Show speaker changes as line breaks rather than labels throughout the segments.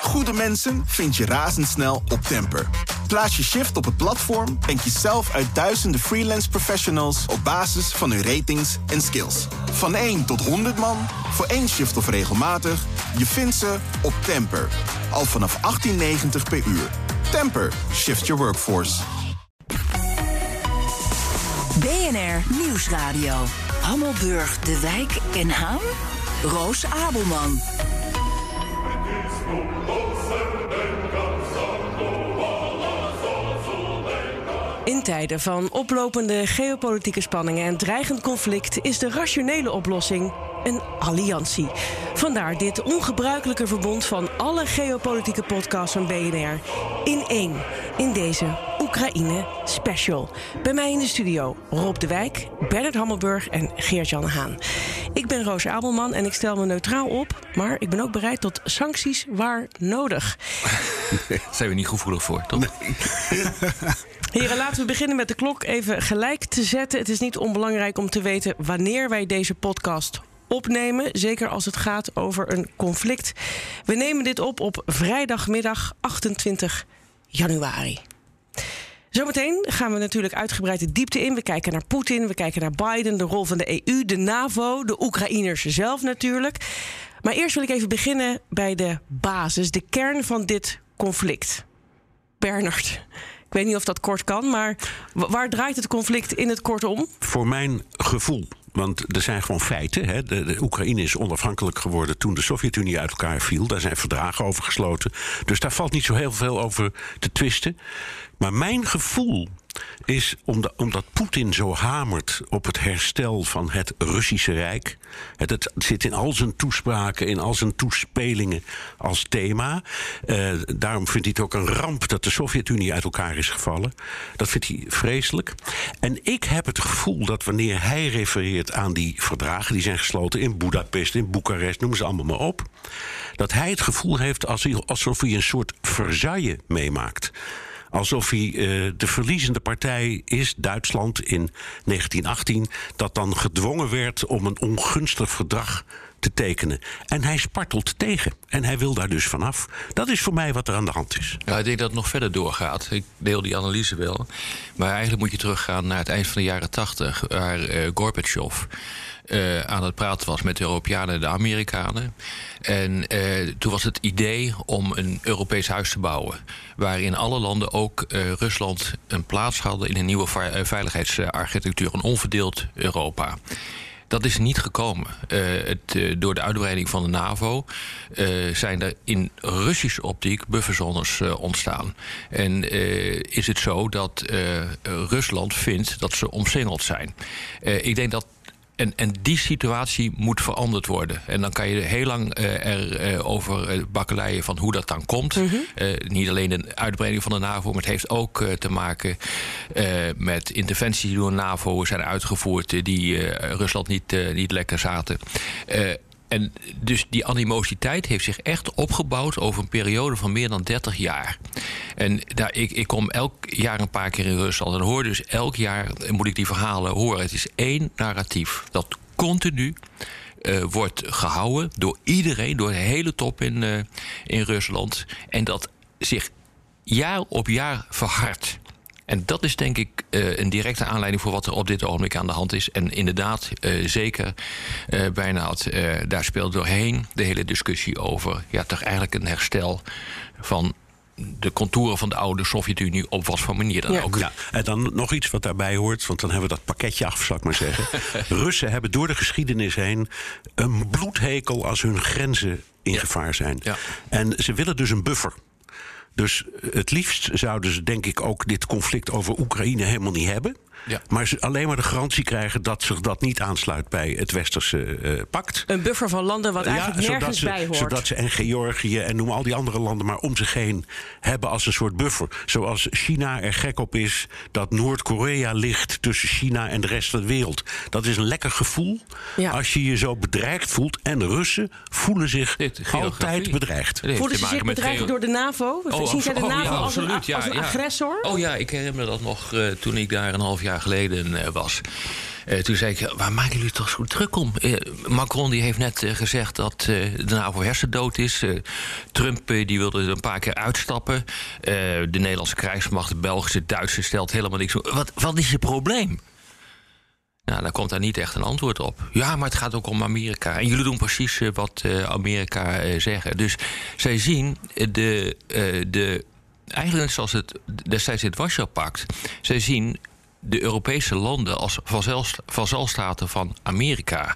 Goede mensen vind je razendsnel op Temper. Plaats je shift op het platform en kies zelf uit duizenden freelance professionals op basis van hun ratings en skills. Van 1 tot 100 man, voor 1 shift of regelmatig, je vindt ze op Temper. Al vanaf 18,90 per uur. Temper, shift your workforce.
BNR Nieuwsradio. Hammelburg, De Wijk en Haan. Roos Abelman.
In tijden van oplopende geopolitieke spanningen en dreigend conflict is de rationele oplossing een alliantie. Vandaar dit ongebruikelijke verbond van alle geopolitieke podcasts van BNR in één, in deze Oekraïne Special. Bij mij in de studio Rob de Wijk, Bernard Hammelburg en Geert-Jan Haan. Ik ben Roos Abelman en ik stel me neutraal op, maar ik ben ook bereid tot sancties waar nodig.
Daar zijn we niet gevoelig voor, toch?
Nee.
Heren, laten we beginnen met de klok even gelijk te zetten. Het is niet onbelangrijk om te weten wanneer wij deze podcast opnemen. Zeker als het gaat over een conflict. We nemen dit op vrijdagmiddag 28 januari. Zometeen gaan we natuurlijk uitgebreid de diepte in. We kijken naar Poetin, we kijken naar Biden, de rol van de EU, de NAVO, de Oekraïners zelf natuurlijk. Maar eerst wil ik even beginnen bij de basis, de kern van dit conflict. Bernard, ik weet niet of dat kort kan, maar waar draait het conflict in het kort om?
Voor mijn gevoel, want er zijn gewoon feiten. Hè. De Oekraïne is onafhankelijk geworden toen de Sovjet-Unie uit elkaar viel. Daar zijn verdragen over gesloten. Dus daar valt niet zo heel veel over te twisten. Maar mijn gevoel is, omdat Poetin zo hamert op het herstel van het Russische Rijk. Het zit in al zijn toespraken, in al zijn toespelingen als thema. Daarom vindt hij het ook een ramp dat de Sovjet-Unie uit elkaar is gevallen. Dat vindt hij vreselijk. En ik heb het gevoel dat wanneer hij refereert aan die verdragen, die zijn gesloten in Boedapest, in Boekarest, noem ze allemaal maar op, dat hij het gevoel heeft alsof hij een soort Versailles meemaakt. Alsof hij de verliezende partij is, Duitsland in 1918... dat dan gedwongen werd om een ongunstig verdrag te tekenen. En hij spartelt tegen. En hij wil daar dus vanaf. Dat is voor mij wat er aan de hand is.
Ja, ik denk dat het nog verder doorgaat. Ik deel die analyse wel. Maar eigenlijk moet je teruggaan naar het eind van de jaren 80... waar Gorbachev aan het praten was met de Europeanen en de Amerikanen. En toen was het idee om een Europees huis te bouwen, waarin alle landen, ook Rusland, een plaats hadden in een nieuwe veiligheidsarchitectuur, een onverdeeld Europa. Dat is niet gekomen. Door de uitbreiding van de NAVO zijn er in Russische optiek bufferzones ontstaan. En is het zo dat Rusland vindt dat ze omsingeld zijn. Ik denk dat En die situatie moet veranderd worden. En dan kan je heel lang over bakkeleien van hoe dat dan komt. Mm-hmm. Niet alleen de uitbreiding van de NAVO, maar het heeft ook te maken met interventies die door de NAVO zijn uitgevoerd, die Rusland niet lekker zaten. En dus die animositeit heeft zich echt opgebouwd over een periode van meer dan 30 jaar. En ik kom elk jaar een paar keer in Rusland en hoor dus elk jaar moet ik die verhalen horen. Het is één narratief dat continu wordt gehouden door iedereen, door de hele top in Rusland. En dat zich jaar op jaar verhardt. En dat is denk ik een directe aanleiding voor wat er op dit ogenblik aan de hand is. En inderdaad, zeker, Bernhard, daar speelt doorheen de hele discussie over, ja, toch eigenlijk een herstel van de contouren van de oude Sovjet-Unie op wat voor manier dan ook.
Ja, en dan nog iets wat daarbij hoort, want dan hebben we dat pakketje af, zal ik maar zeggen. Russen hebben door de geschiedenis heen een bloedhekel als hun grenzen in gevaar zijn. Ja. En ze willen dus een buffer. Dus het liefst zouden ze denk ik ook dit conflict over Oekraïne helemaal niet hebben. Ja. Maar ze alleen maar de garantie krijgen dat zich dat niet aansluit bij het westerse pact.
Een buffer van landen wat eigenlijk nergens bij hoort.
Zodat ze en Georgië en noem al die andere landen maar om zich heen hebben als een soort buffer. Zoals China er gek op is dat Noord-Korea ligt tussen China en de rest van de wereld. Dat is een lekker gevoel als je je zo bedreigd voelt. En de Russen voelen zich altijd bedreigd.
Voelen ze zich bedreigd door de NAVO? Zien zij de NAVO als een agressor?
Oh ja, ik herinner me dat nog toen ik daar een half jaar geleden was. Toen zei ik, waar maken jullie toch zo druk om? Macron die heeft net gezegd dat de NAVO hersendood is. Trump die wilde er een paar keer uitstappen. De Nederlandse krijgsmacht, de Belgische, Duitse stelt helemaal niks. Wat is het probleem? Nou, daar komt daar niet echt een antwoord op. Ja, maar het gaat ook om Amerika. En jullie doen precies wat Amerika zeggen. Dus zij zien eigenlijk net zoals het destijds in het Warschau-pact. Zij zien de Europese landen als vazalstaten van Amerika.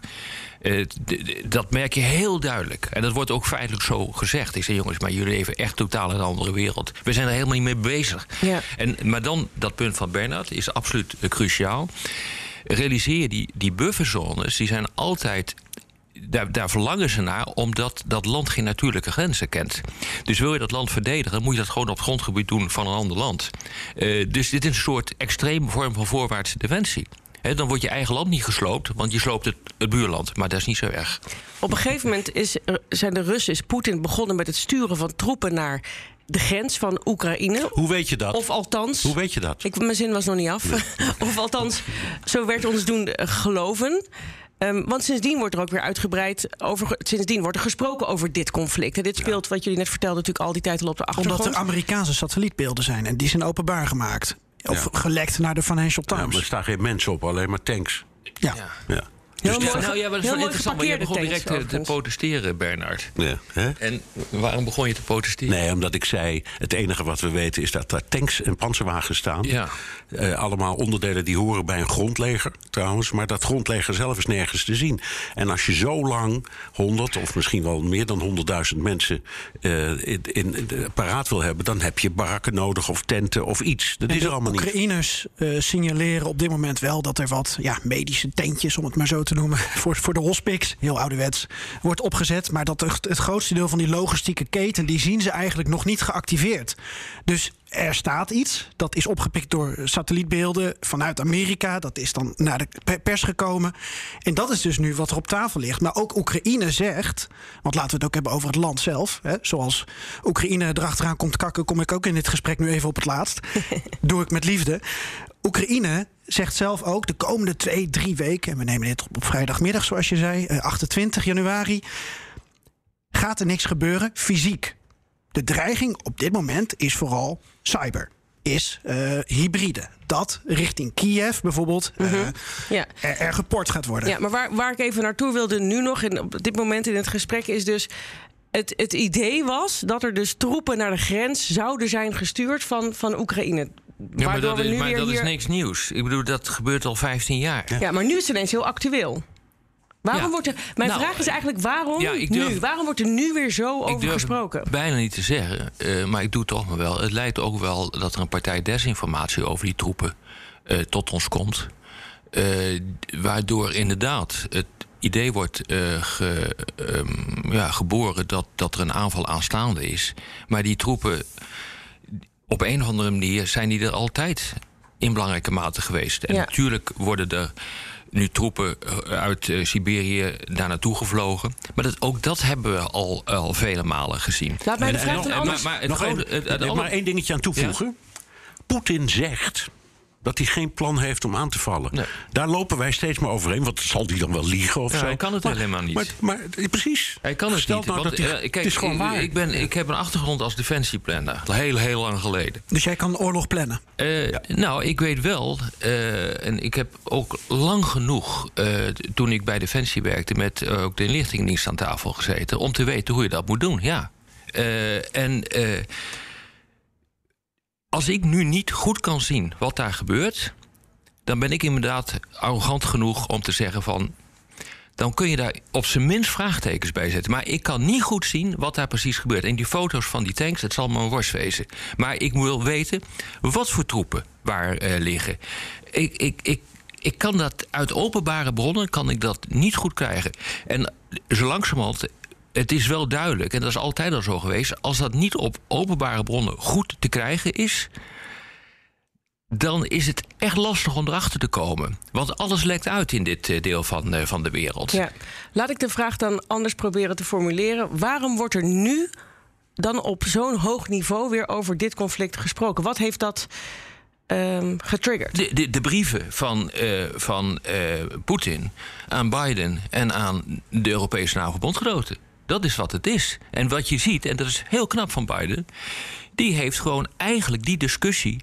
Dat merk je heel duidelijk. En dat wordt ook feitelijk zo gezegd. Ik zeg, jongens, maar jullie leven echt totaal in een andere wereld. We zijn er helemaal niet mee bezig. Ja. Maar dan, dat punt van Bernard is absoluut cruciaal. Realiseer je, die bufferzones, die zijn altijd... Daar verlangen ze naar, omdat dat land geen natuurlijke grenzen kent. Dus wil je dat land verdedigen, dan moet je dat gewoon op het grondgebied doen van een ander land. Dus dit is een soort extreme vorm van voorwaartse defensie. Dan wordt je eigen land niet gesloopt, want je sloopt het buurland. Maar dat is niet zo erg.
Op een gegeven moment zijn de Russen, is Poetin begonnen met het sturen van troepen naar de grens van Oekraïne.
Hoe weet je dat?
Of althans...
Hoe weet je dat?
Mijn zin was nog niet af. Nee. Of althans, zo werd ons doen geloven. Want sindsdien wordt er ook weer uitgebreid sindsdien wordt er gesproken over dit conflict. En dit speelt, wat jullie net vertelden, natuurlijk al die tijd al op de achtergrond.
Omdat er Amerikaanse satellietbeelden zijn en die zijn openbaar gemaakt. Of gelekt naar de Financial Times.
Ja, maar er staan geen mensen op, alleen maar tanks.
Ja.
Dus maar dat is wel interessant, maar je begon direct te protesteren, Bernard.
Ja, hè?
En waarom begon je te protesteren?
Nee, omdat ik zei, het enige wat we weten is dat daar tanks en panzerwagens staan. Ja. Allemaal onderdelen die horen bij een grondleger, trouwens. Maar dat grondleger zelf is nergens te zien. En als je zo lang 100 of misschien wel meer dan 100.000 mensen paraat wil hebben, dan heb je barakken nodig of tenten of iets. Dat is er allemaal niet.
Oekraïners signaleren op dit moment wel dat er wat medische tentjes, om het maar zo te noemen, voor de hospice, heel ouderwets, wordt opgezet. Maar dat het grootste deel van die logistieke keten, die zien ze eigenlijk nog niet geactiveerd. Dus er staat iets, dat is opgepikt door satellietbeelden vanuit Amerika. Dat is dan naar de pers gekomen. En dat is dus nu wat er op tafel ligt. Maar ook Oekraïne zegt, want laten we het ook hebben over het land zelf. Hè, zoals Oekraïne erachteraan komt kakken, kom ik ook in dit gesprek nu even op het laatst. Doe ik met liefde. Oekraïne zegt zelf ook de komende 2-3 weken... en we nemen dit op vrijdagmiddag, zoals je zei, 28 januari... gaat er niks gebeuren fysiek. De dreiging op dit moment is vooral cyber. Is hybride. Dat richting Kiev bijvoorbeeld er geport gaat worden.
Ja, maar waar ik even naartoe wilde nu nog... en op dit moment in het gesprek is dus... Het idee was dat er dus troepen naar de grens zouden zijn gestuurd van Oekraïne.
Ja, maar dat is niks nieuws. Ik bedoel, dat gebeurt al 15 jaar.
Ja, maar nu is het ineens heel actueel. Waarom wordt er... Mijn vraag is eigenlijk waarom nu? Waarom wordt er nu weer zo over gesproken?
Ik durf bijna niet te zeggen, maar ik doe het toch maar wel. Het lijkt ook wel dat er een partij desinformatie over die troepen tot ons komt. Waardoor inderdaad het idee wordt geboren dat er een aanval aanstaande is. Maar die troepen, op een of andere manier zijn die er altijd in belangrijke mate geweest. En natuurlijk worden er nu troepen uit Siberië daar naartoe gevlogen. Maar ook dat hebben we al vele malen gezien.
Laat mij de vraag
maar één dingetje aan toevoegen. Ja? Poetin zegt dat hij geen plan heeft om aan te vallen. Nee. Daar lopen wij steeds maar overheen. Want zal hij dan wel liegen of zo?
Hij kan het helemaal niet.
Maar precies.
Hij kan het niet.
Nou, het is gewoon waar.
Ik heb een achtergrond als defensieplanner. Heel lang geleden.
Dus jij kan oorlog plannen?
Nou, ik weet wel. En ik heb ook lang genoeg, toen ik bij Defensie werkte, met ook de inlichtingendienst aan tafel gezeten, om te weten hoe je dat moet doen. Ja. Als ik nu niet goed kan zien wat daar gebeurt, dan ben ik inderdaad arrogant genoeg om te zeggen van, dan kun je daar op zijn minst vraagtekens bij zetten. Maar ik kan niet goed zien wat daar precies gebeurt. En die foto's van die tanks, het zal me een worst wezen. Maar ik wil weten wat voor troepen waar liggen. Ik kan dat uit openbare bronnen kan ik dat niet goed krijgen. En zo langzamerhand, het is wel duidelijk, en dat is altijd al zo geweest, als dat niet op openbare bronnen goed te krijgen is, dan is het echt lastig om erachter te komen. Want alles lekt uit in dit deel van de wereld.
Ja. Laat ik de vraag dan anders proberen te formuleren. Waarom wordt er nu dan op zo'n hoog niveau weer over dit conflict gesproken? Wat heeft dat getriggerd?
De brieven van Poetin aan Biden en aan de Europese NAVO-bondgenoten. Dat is wat het is. En wat je ziet, en dat is heel knap van Biden, die heeft gewoon eigenlijk die discussie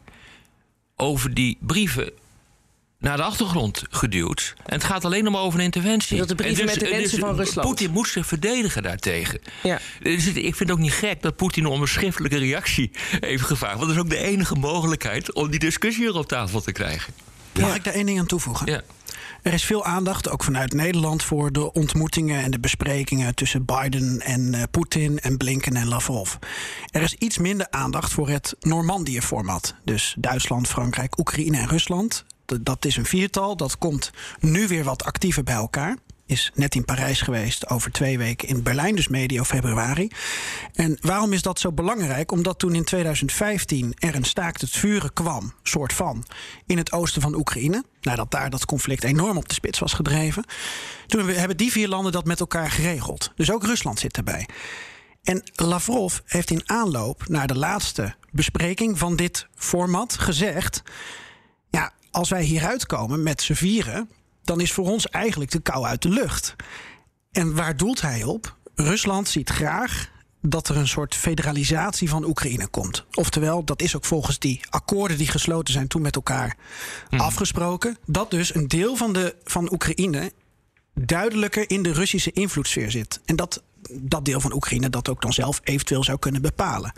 over die brieven naar de achtergrond geduwd. En het gaat alleen maar over een interventie.
Dat de brieven met de wensen van Rusland.
Poetin moest zich verdedigen daartegen.
Ja.
Dus ik vind het ook niet gek dat Poetin om een schriftelijke reactie heeft gevraagd. Want dat is ook de enige mogelijkheid om die discussie weer op tafel te krijgen.
Mag ik daar één ding aan toevoegen?
Ja.
Er is veel aandacht, ook vanuit Nederland, voor de ontmoetingen en de besprekingen tussen Biden en Poetin en Blinken en Lavrov. Er is iets minder aandacht voor het Normandië-format. Dus Duitsland, Frankrijk, Oekraïne en Rusland. Dat is een viertal. Dat komt nu weer wat actiever bij elkaar. Is net in Parijs geweest, over 2 weken in Berlijn, dus medio februari. En waarom is dat zo belangrijk? Omdat toen in 2015 er een staakt het vuren kwam, soort van, in het oosten van Oekraïne. Nadat daar dat conflict enorm op de spits was gedreven. Toen hebben die 4 landen dat met elkaar geregeld. Dus ook Rusland zit erbij. En Lavrov heeft in aanloop naar de laatste bespreking van dit format gezegd, ja, als wij hieruit komen met z'n vieren, dan is voor ons eigenlijk de kou uit de lucht. En waar doelt hij op? Rusland ziet graag dat er een soort federalisatie van Oekraïne komt. Oftewel, dat is ook volgens die akkoorden die gesloten zijn toen met elkaar afgesproken, dat dus een deel van Oekraïne duidelijker in de Russische invloedssfeer zit. En dat deel van Oekraïne dat ook dan zelf eventueel zou kunnen bepalen.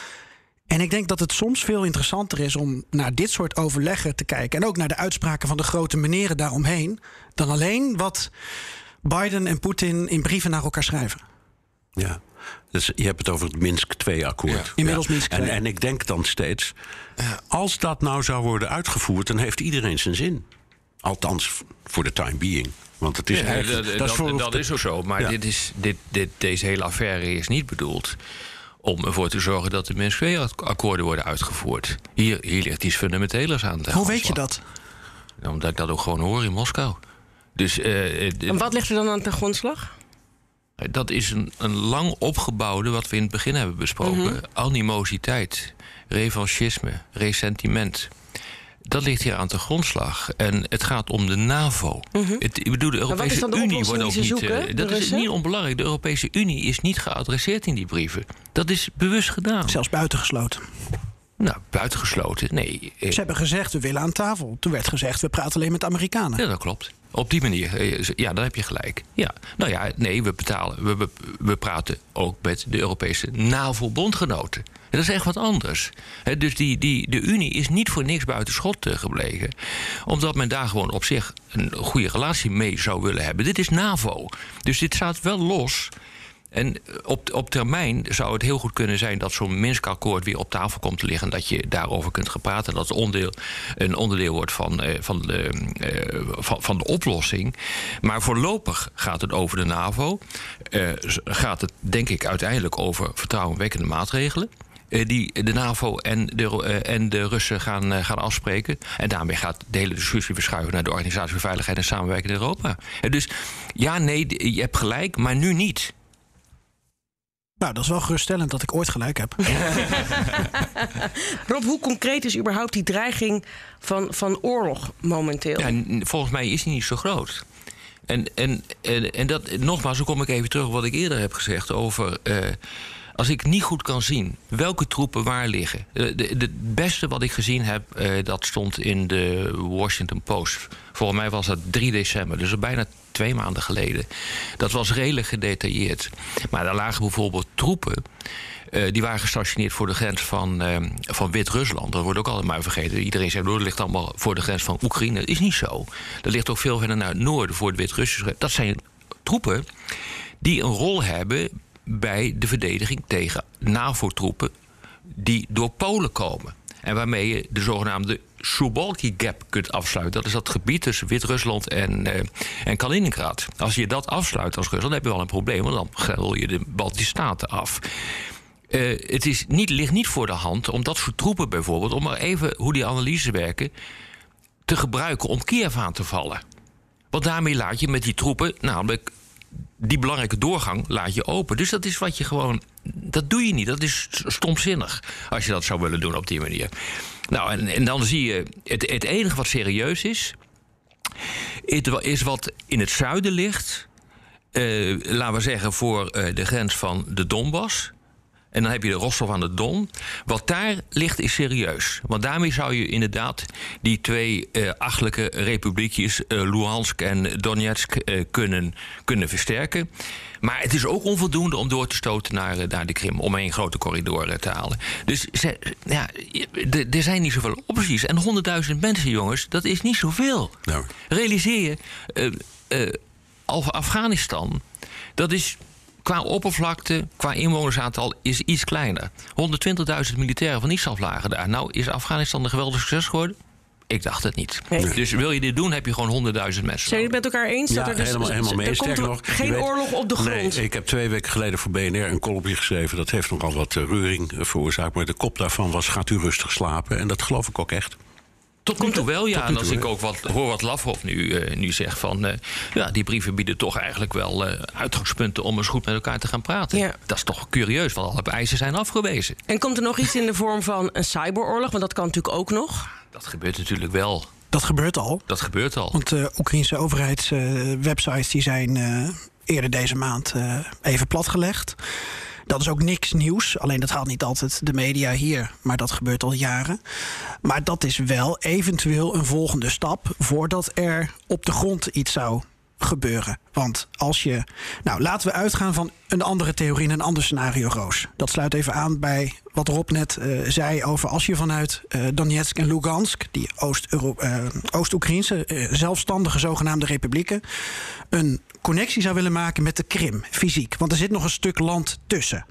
En ik denk dat het soms veel interessanter is om naar dit soort overleggen te kijken, en ook naar de uitspraken van de grote meneren daaromheen, dan alleen wat Biden en Poetin in brieven naar elkaar schrijven.
Ja, dus je hebt het over het Minsk II-akkoord.
Ja. Inmiddels Minsk II.
En ik denk dan steeds, als dat nou zou worden uitgevoerd, dan heeft iedereen zijn zin. Althans, voor de time being. Want het is
dat is ook zo. Maar deze hele affaire is niet bedoeld om ervoor te zorgen dat de Minsk II-akkoorden worden uitgevoerd. Hier ligt iets fundamentelers aan.
Hoe weet je dat?
Omdat ik dat ook gewoon hoor in Moskou. Dus,
en wat ligt er dan aan ten grondslag?
Dat is een lang opgebouwde, wat we in het begin hebben besproken, animositeit, revanchisme, ressentiment. Dat ligt hier aan de grondslag. En het gaat om de NAVO. Ik bedoel, de Europese Unie wordt ook niet. Dat is niet onbelangrijk. De Europese Unie is niet geadresseerd in die brieven. Dat is bewust gedaan.
Zelfs buitengesloten.
Nou, buitengesloten, nee.
Ze hebben gezegd, we willen aan tafel. Toen werd gezegd, we praten alleen met de Amerikanen.
Ja, dat klopt. Op die manier, ja, daar heb je gelijk. Ja. Nou ja, nee, we praten ook met de Europese NAVO-bondgenoten. Dat is echt wat anders. Dus de Unie is niet voor niks buiten schot gebleven. Omdat men daar gewoon op zich een goede relatie mee zou willen hebben. Dit is NAVO. Dus dit staat wel los. En op termijn zou het heel goed kunnen zijn dat zo'n Minsk-akkoord weer op tafel komt te liggen. Dat je daarover kunt gaan praten. Dat het een onderdeel wordt van de oplossing. Maar voorlopig gaat het over de NAVO. Gaat het denk ik uiteindelijk over vertrouwenwekkende maatregelen. Die de NAVO en de Russen gaan afspreken. En daarmee gaat de hele discussie verschuiven naar de Organisatie voor Veiligheid en Samenwerking in Europa. Dus ja, nee, je hebt gelijk, maar nu niet.
Nou, dat is wel geruststellend dat ik ooit gelijk heb.
Rob, hoe concreet is überhaupt die dreiging van oorlog momenteel?
Ja, volgens mij is die niet zo groot. En dat, nogmaals, dan kom ik even terug op wat ik eerder heb gezegd over als ik niet goed kan zien welke troepen waar liggen. Het beste wat ik gezien heb, dat stond in de Washington Post. Volgens mij was dat 3 december, dus bijna 2 maanden geleden. Dat was redelijk gedetailleerd. Maar daar lagen bijvoorbeeld troepen die waren gestationeerd voor de grens van Wit-Rusland. Dat wordt ook altijd maar vergeten. Iedereen zegt, dat ligt allemaal voor de grens van Oekraïne. Dat is niet zo. Dat ligt ook veel verder naar het noorden voor het Wit-Russische. Dat zijn troepen die een rol hebben bij de verdediging tegen NAVO-troepen die door Polen komen. En waarmee je de zogenaamde Suwalki Gap kunt afsluiten. Dat is dat gebied tussen Wit-Rusland en Kaliningrad. Als je dat afsluit als Rusland, dan heb je wel een probleem, want dan grendel je de Baltische Staten af. Het ligt niet voor de hand om dat soort troepen bijvoorbeeld, om maar even hoe die analyses werken, te gebruiken om Kiev aan te vallen. Want daarmee laat je met die troepen namelijk die belangrijke doorgang laat je open. Dus dat is wat je gewoon dat doe je niet. Dat is stomzinnig als je dat zou willen doen op die manier. Nou, en dan zie je, het enige wat serieus is wat in het zuiden ligt. Laten we zeggen voor de grens van de Donbass. En dan heb je de Rostov aan de Don. Wat daar ligt is serieus. Want daarmee zou je inderdaad die 2 achtelijke republiekjes... Luhansk en Donetsk kunnen versterken. Maar het is ook onvoldoende om door te stoten naar de Krim... om 1 grote corridor te halen. Dus er zijn niet zoveel opties. En 100.000 mensen, jongens, dat is niet zoveel. Nou. Realiseer je, Afghanistan, dat is... Qua oppervlakte, qua inwonersaantal is iets kleiner. 120.000 militairen van ISAF lagen daar. Nou, is Afghanistan een geweldig succes geworden? Ik dacht het niet. Nee. Dus wil je dit doen, heb je gewoon 100.000 mensen.
Zijn jullie het met elkaar eens?
Ja,
dat er
helemaal mee.
Er komt nog geen oorlog op de grond.
Nee, ik heb 2 weken geleden voor BNR een column geschreven. Dat heeft nogal wat reuring veroorzaakt. Maar de kop daarvan was: gaat u rustig slapen? En dat geloof ik ook echt.
Tot nu toe wel, ja. En als ik ook hoor wat Lavrov nu zegt van... die brieven bieden toch eigenlijk wel uitgangspunten... om eens goed met elkaar te gaan praten. Ja. Dat is toch curieus, want alle eisen zijn afgewezen.
En komt er nog iets in de vorm van een cyberoorlog? Want dat kan natuurlijk ook nog.
Dat gebeurt natuurlijk wel.
Dat gebeurt al.
Dat gebeurt al.
Want de Oekraïnse overheidswebsites die zijn eerder deze maand even platgelegd. Dat is ook niks nieuws. Alleen dat haalt niet altijd de media hier. Maar dat gebeurt al jaren. Maar dat is wel eventueel een volgende stap... voordat er op de grond iets zou gebeuren. Want als je... Nou, laten we uitgaan van een andere theorie... een ander scenario, Roos. Dat sluit even aan bij wat Rob net zei... over als je vanuit Donetsk en Lugansk... die Oost-Oekraïnse zelfstandige zogenaamde republieken... een connectie zou willen maken met de Krim, fysiek. Want er zit nog een stuk land tussen.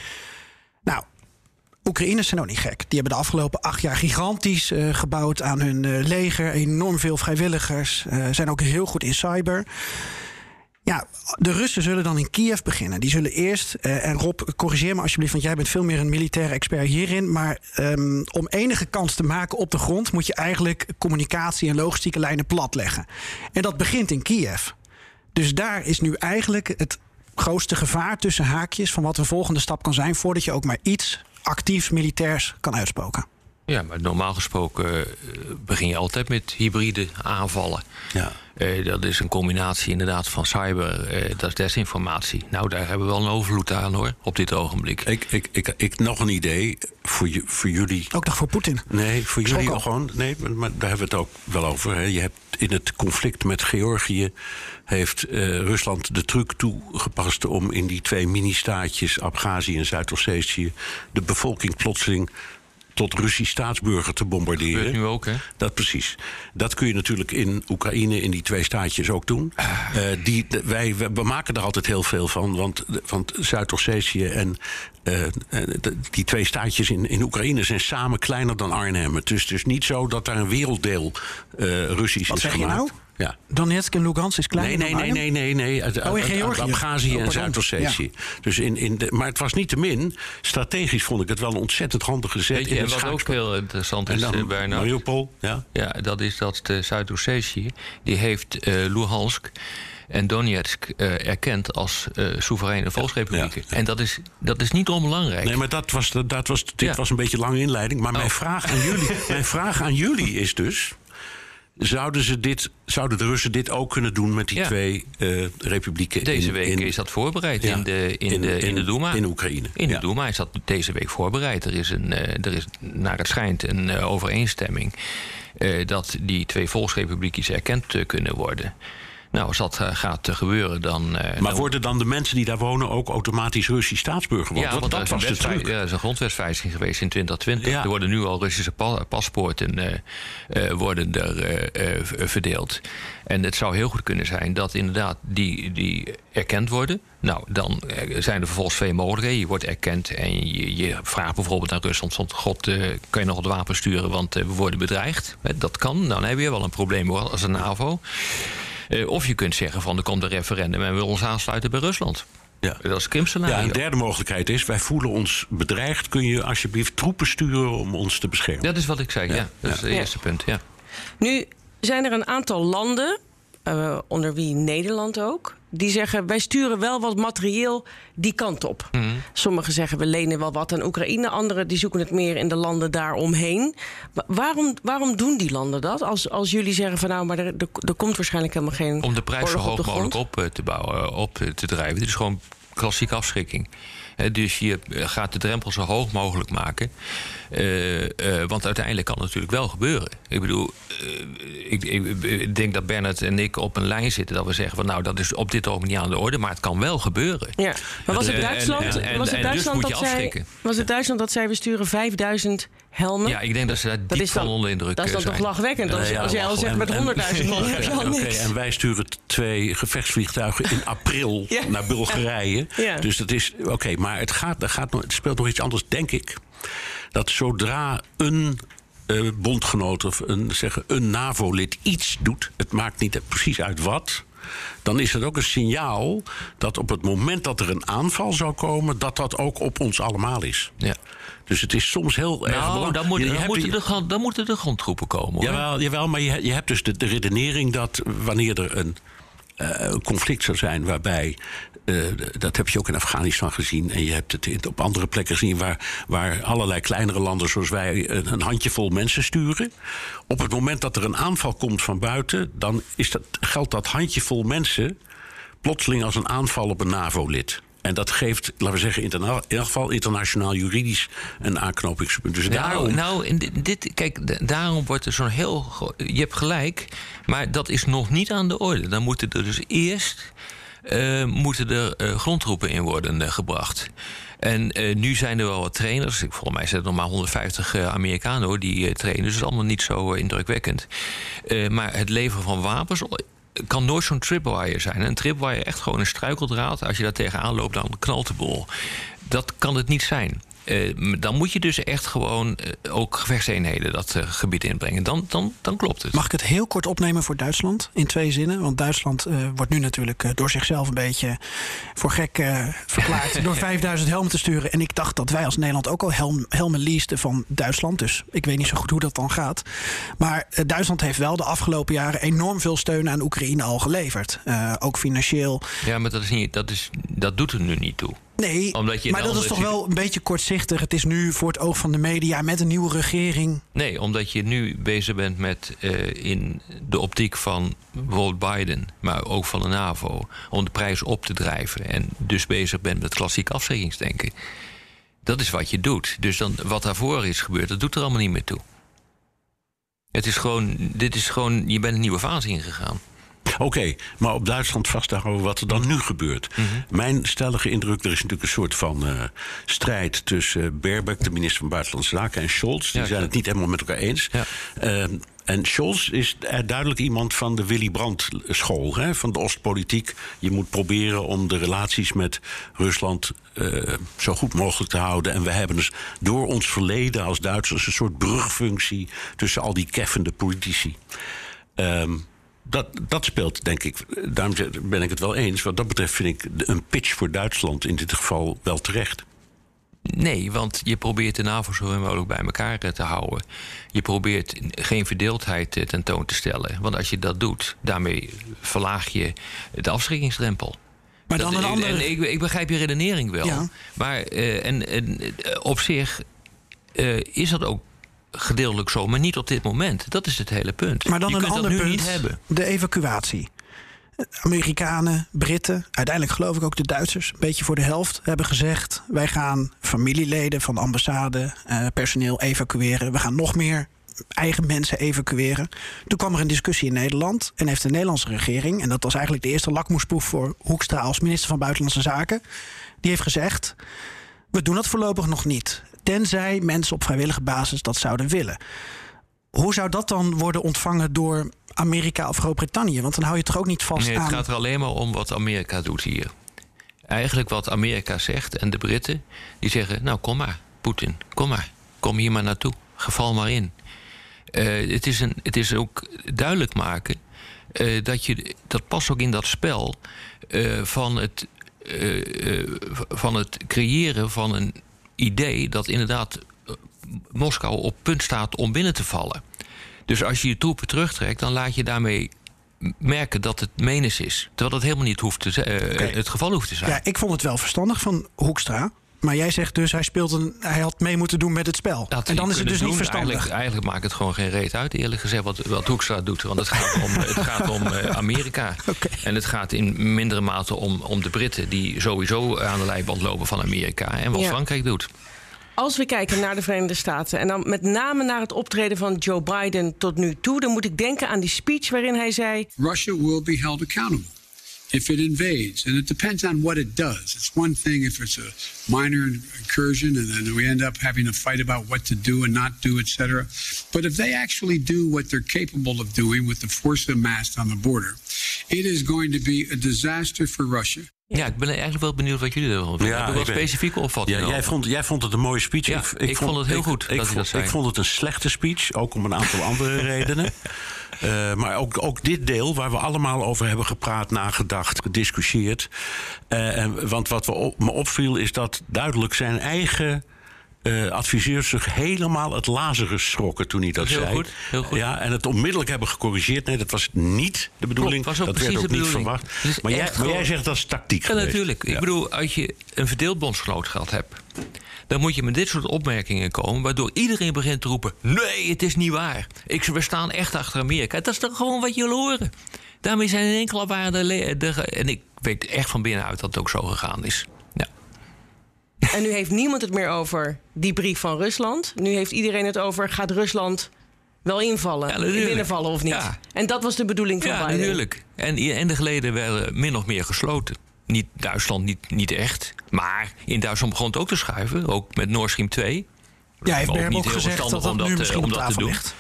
Nou, Oekraïners zijn ook niet gek. Die hebben de afgelopen 8 jaar gigantisch gebouwd aan hun leger. Enorm veel vrijwilligers. Zijn ook heel goed in cyber. Ja, de Russen zullen dan in Kiev beginnen. Die zullen eerst, en Rob, corrigeer me alsjeblieft... want jij bent veel meer een militaire expert hierin... maar om enige kans te maken op de grond... moet je eigenlijk communicatie en logistieke lijnen platleggen. En dat begint in Kiev. Dus daar is nu eigenlijk het grootste gevaar tussen haakjes... van wat een volgende stap kan zijn... voordat je ook maar iets actiefs militairs kan uitspoken.
Ja, maar normaal gesproken begin je altijd met hybride aanvallen. Ja. Dat is een combinatie inderdaad van cyber, dat is desinformatie. Nou, daar hebben we wel een overvloed aan, hoor, op dit ogenblik.
Ik nog een idee voor jullie.
Ook nog voor Poetin?
Nee, voor jullie ook gewoon. Nee, maar daar hebben we het ook wel over. Hè. Je hebt in het conflict met Georgië... heeft Rusland de truc toegepast om in die 2 mini-staatjes... Abhazie en Zuid-Ossetië... de bevolking plotseling... tot Russisch staatsburger te bombarderen.
Dat gebeurt nu ook, hè?
Dat precies. Dat kun je natuurlijk in Oekraïne, in die 2 staatjes ook doen. We maken er altijd heel veel van. Want Zuid-Ossetië en die 2 staatjes in Oekraïne... zijn samen kleiner dan Arnhem. Het is dus niet zo dat daar een werelddeel Russisch
Wat
is
zeg
gemaakt.
Je nou?
Ja.
Donetsk en Lugansk is kleiner dan Arnhem?
Nee.
Georgië.
Abhazie en Zuid-Ossetië. Ja. Dus maar het was niettemin, strategisch vond ik het wel een ontzettend handige zet.
Weet je, en wat ook heel interessant is, Bernard...
Mariupol,
ja, dat is dat Zuid-Ossetië... die heeft Luhansk en Donetsk erkend als soevereine volksrepublieken. Ja. En dat is niet onbelangrijk.
Nee, maar dit was een beetje lange inleiding. Maar mijn vraag aan jullie is dus... Zouden de Russen dit ook kunnen doen met die 2 republieken?
Deze week is dat voorbereid in de Duma.
In Oekraïne.
In de Duma is dat deze week voorbereid. Er is naar het schijnt een overeenstemming... dat die 2 volksrepubliekjes erkend kunnen worden. Nou, als dat gaat gebeuren, dan...
worden dan de mensen die daar wonen ook automatisch Russisch staatsburger?
Want dat was de truc. Ja, dat is een grondwetswijziging geweest in 2020. Ja. Er worden nu al Russische paspoorten verdeeld. En het zou heel goed kunnen zijn dat inderdaad die erkend worden. Nou, dan zijn er vervolgens 2 mogelijkheden. Je wordt erkend en je vraagt bijvoorbeeld aan Rusland... kan je nog wat wapens sturen, want we worden bedreigd. Dat kan, nou, dan heb je wel een probleem hoor, als een NAVO... Of je kunt zeggen van er komt een referendum... en we willen ons aansluiten bij Rusland. Ja. Dat is Krimscenario.
Ja, een derde mogelijkheid is... wij voelen ons bedreigd. Kun je alsjeblieft troepen sturen om ons te beschermen?
Dat is wat ik zei, ja. Dat is het eerste punt, ja.
Nu zijn er een aantal landen... onder wie Nederland ook, die zeggen, wij sturen wel wat materieel die kant op. Sommigen zeggen, we lenen wel wat aan Oekraïne. Anderen die zoeken het meer in de landen daaromheen. Waarom doen die landen dat? Als jullie zeggen van nou, maar er komt waarschijnlijk helemaal geen
om de prijs zo hoog mogelijk op te drijven. Dit is gewoon klassieke afschrikking. Dus je gaat de drempel zo hoog mogelijk maken. Want uiteindelijk kan het natuurlijk wel gebeuren. Ik bedoel, ik denk dat Bernard en ik op een lijn zitten dat we zeggen van nou, dat is op dit ogenblik niet aan de orde, maar het kan wel gebeuren.
Ja. Maar was het Duitsland dat zei we sturen 5000 helmen?
Ja, ik denk dat ze daar diep van onder indruk zijn.
Dat is dan toch lachwekkend als jij al zegt met 100.000 man heb je al niks.
En wij sturen 2 gevechtsvliegtuigen in april naar Bulgarije. Ja. Dus dat is oké, maar het speelt nog iets anders, denk ik. Dat zodra een bondgenoot of een NAVO-lid iets doet, het maakt niet precies uit wat, dan is het ook een signaal dat op het moment dat er een aanval zou komen, dat ook op ons allemaal is. Ja. Dus het is soms heel erg belangrijk.
Dan moeten de grondtroepen komen. Hoor.
Jawel, maar je hebt dus de redenering dat wanneer er een conflict zou zijn waarbij, dat heb je ook in Afghanistan gezien en je hebt het op andere plekken gezien waar allerlei kleinere landen zoals wij een handjevol mensen sturen. Op het moment dat er een aanval komt van buiten, dan geldt dat handjevol mensen plotseling als een aanval op een NAVO-lid. En dat geeft, laten we zeggen, in elk geval internationaal juridisch een aanknopingspunt. Dus
daarom wordt er zo'n heel. Je hebt gelijk, maar dat is nog niet aan de orde. Dan moeten er dus eerst grondtroepen in worden gebracht. En nu zijn er wel wat trainers. Volgens mij zijn er nog maar 150 Amerikanen hoor, die trainen. Dus dat is allemaal niet zo indrukwekkend. Maar het leveren van wapens kan nooit zo'n tripwire zijn. Een tripwire echt gewoon een struikeldraad. Als je daar tegenaan loopt, dan knalt de boel. Dat kan het niet zijn. Dan moet je dus echt gewoon ook gevechtseenheden dat gebied inbrengen. Dan klopt het.
Mag ik het heel kort opnemen voor Duitsland? In 2 zinnen. Want Duitsland wordt nu natuurlijk door zichzelf een beetje voor gek verklaard door 5000 helmen te sturen. En ik dacht dat wij als Nederland ook al helmen leasten van Duitsland. Dus ik weet niet zo goed hoe dat dan gaat. Maar Duitsland heeft wel de afgelopen jaren enorm veel steun aan Oekraïne al geleverd. Ook financieel.
Ja, maar dat doet er nu niet toe.
Nee, maar dat is toch wel een beetje kortzichtig. Het is nu voor het oog van de media met een nieuwe regering.
Nee, omdat je nu bezig bent met in de optiek van bijvoorbeeld Biden, maar ook van de NAVO, om de prijs op te drijven. En dus bezig bent met klassiek afschrikkingsdenken. Dat is wat je doet. Dus dan, wat daarvoor is gebeurd, dat doet er allemaal niet meer toe. Dit is gewoon, je bent een nieuwe fase ingegaan.
Oké, maar op Duitsland vasthouden wat er dan nu gebeurt. Mm-hmm. Mijn stellige indruk, er is natuurlijk een soort van strijd tussen Baerbock, de minister van Buitenlandse Zaken, en Scholz. Die zijn het niet helemaal met elkaar eens. Ja. En Scholz is duidelijk iemand van de Willy Brandt-school, van de Oostpolitiek. Je moet proberen om de relaties met Rusland zo goed mogelijk te houden. En we hebben dus door ons verleden als Duitsers een soort brugfunctie tussen al die keffende politici. Dat speelt, denk ik. Daarom ben ik het wel eens. Wat dat betreft vind ik een pitch voor Duitsland in dit geval wel terecht.
Nee, want je probeert de NAVO zo mogelijk bij elkaar te houden. Je probeert geen verdeeldheid tentoon te stellen. Want als je dat doet, daarmee verlaag je de afschrikkingsdrempel. Maar dan een andere. En ik begrijp je redenering wel. Ja. Maar op zich is dat ook gedeeltelijk zo, maar niet op dit moment. Dat is het hele punt.
Maar dan een ander punt, niet hebben. De evacuatie. Amerikanen, Britten, uiteindelijk geloof ik ook de Duitsers, een beetje voor de helft, hebben gezegd: wij gaan familieleden van de ambassade, personeel evacueren. We gaan nog meer eigen mensen evacueren. Toen kwam er een discussie in Nederland en heeft de Nederlandse regering, en dat was eigenlijk de eerste lakmoesproef voor Hoekstra als minister van Buitenlandse Zaken, die heeft gezegd: we doen dat voorlopig nog niet, tenzij mensen op vrijwillige basis dat zouden willen. Hoe zou dat dan worden ontvangen door Amerika of Groot-Brittannië? Want dan hou je toch ook niet vast aan.
Het gaat er alleen maar om wat Amerika doet hier. Eigenlijk wat Amerika zegt en de Britten, die zeggen: nou, kom maar, Poetin, kom maar. Kom hier maar naartoe. Geval maar in. Het is ook duidelijk maken dat past ook in dat spel van het creëren van een idee dat inderdaad Moskou op punt staat om binnen te vallen. Dus als je je troepen terugtrekt, dan laat je daarmee merken dat het menens is. Terwijl dat helemaal niet het geval hoeft te zijn.
Ja, ik vond het wel verstandig van Hoekstra. Maar jij zegt dus, hij had mee moeten doen met het spel. En dan is het dus niet verstandig.
Eigenlijk maakt het gewoon geen reet uit, eerlijk gezegd, wat Hoekstra doet. Want het gaat om Amerika.
Okay.
En het gaat in mindere mate om de Britten, die sowieso aan de leiband lopen van Amerika. En wat Frankrijk doet.
Als we kijken naar de Verenigde Staten en dan met name naar het optreden van Joe Biden tot nu toe, dan moet ik denken aan die speech waarin hij zei:
Russia will be held accountable if it invades. And it depends on what it does. It's one thing if it's a minor incursion and then we end up having a fight about what to do and not do, etc. But if they actually do what they're capable of doing with the force amassed on the border, it is going to be a disaster for Russia.
Ja, ik ben eigenlijk wel benieuwd wat jullie ervan vinden. Heb je wel specifieke opvattingen?
Jij vond het een mooie speech.
Ja, ik vond het heel goed dat hij dat zei.
Ik vond het een slechte speech, ook om een aantal andere redenen. Maar ook dit deel waar we allemaal over hebben gepraat, nagedacht, gediscussieerd. Want wat me opviel is dat duidelijk zijn eigen adviseurs zich helemaal het lazarus schrokken toen hij dat zei.
Heel goed.
Ja, en het onmiddellijk hebben gecorrigeerd. Nee, dat was niet de bedoeling.
Klopt,
dat werd ook niet verwacht. Maar jij zegt dat is tactiek geweest.
Natuurlijk. Ja. Ik bedoel, als je een verdeeld bondsgenootschap hebt, dan moet je met dit soort opmerkingen komen, waardoor iedereen begint te roepen: nee, het is niet waar. We staan echt achter Amerika. Dat is toch gewoon wat jullie horen. Daarmee zijn in enkele waarden. En ik weet echt van binnenuit dat het ook zo gegaan is. Ja.
En nu heeft niemand het meer over die brief van Rusland. Nu heeft iedereen het over: gaat Rusland wel invallen, binnenvallen of niet? Ja. En dat was de bedoeling van Biden.
Ja, natuurlijk. En de geleden werden min of meer gesloten. Niet Duitsland, niet echt. Maar in Duitsland begon het ook te schuiven. Ook met Nord Stream 2.
Ja, heeft Baerbock ook gezegd dat nu misschien op tafel ligt.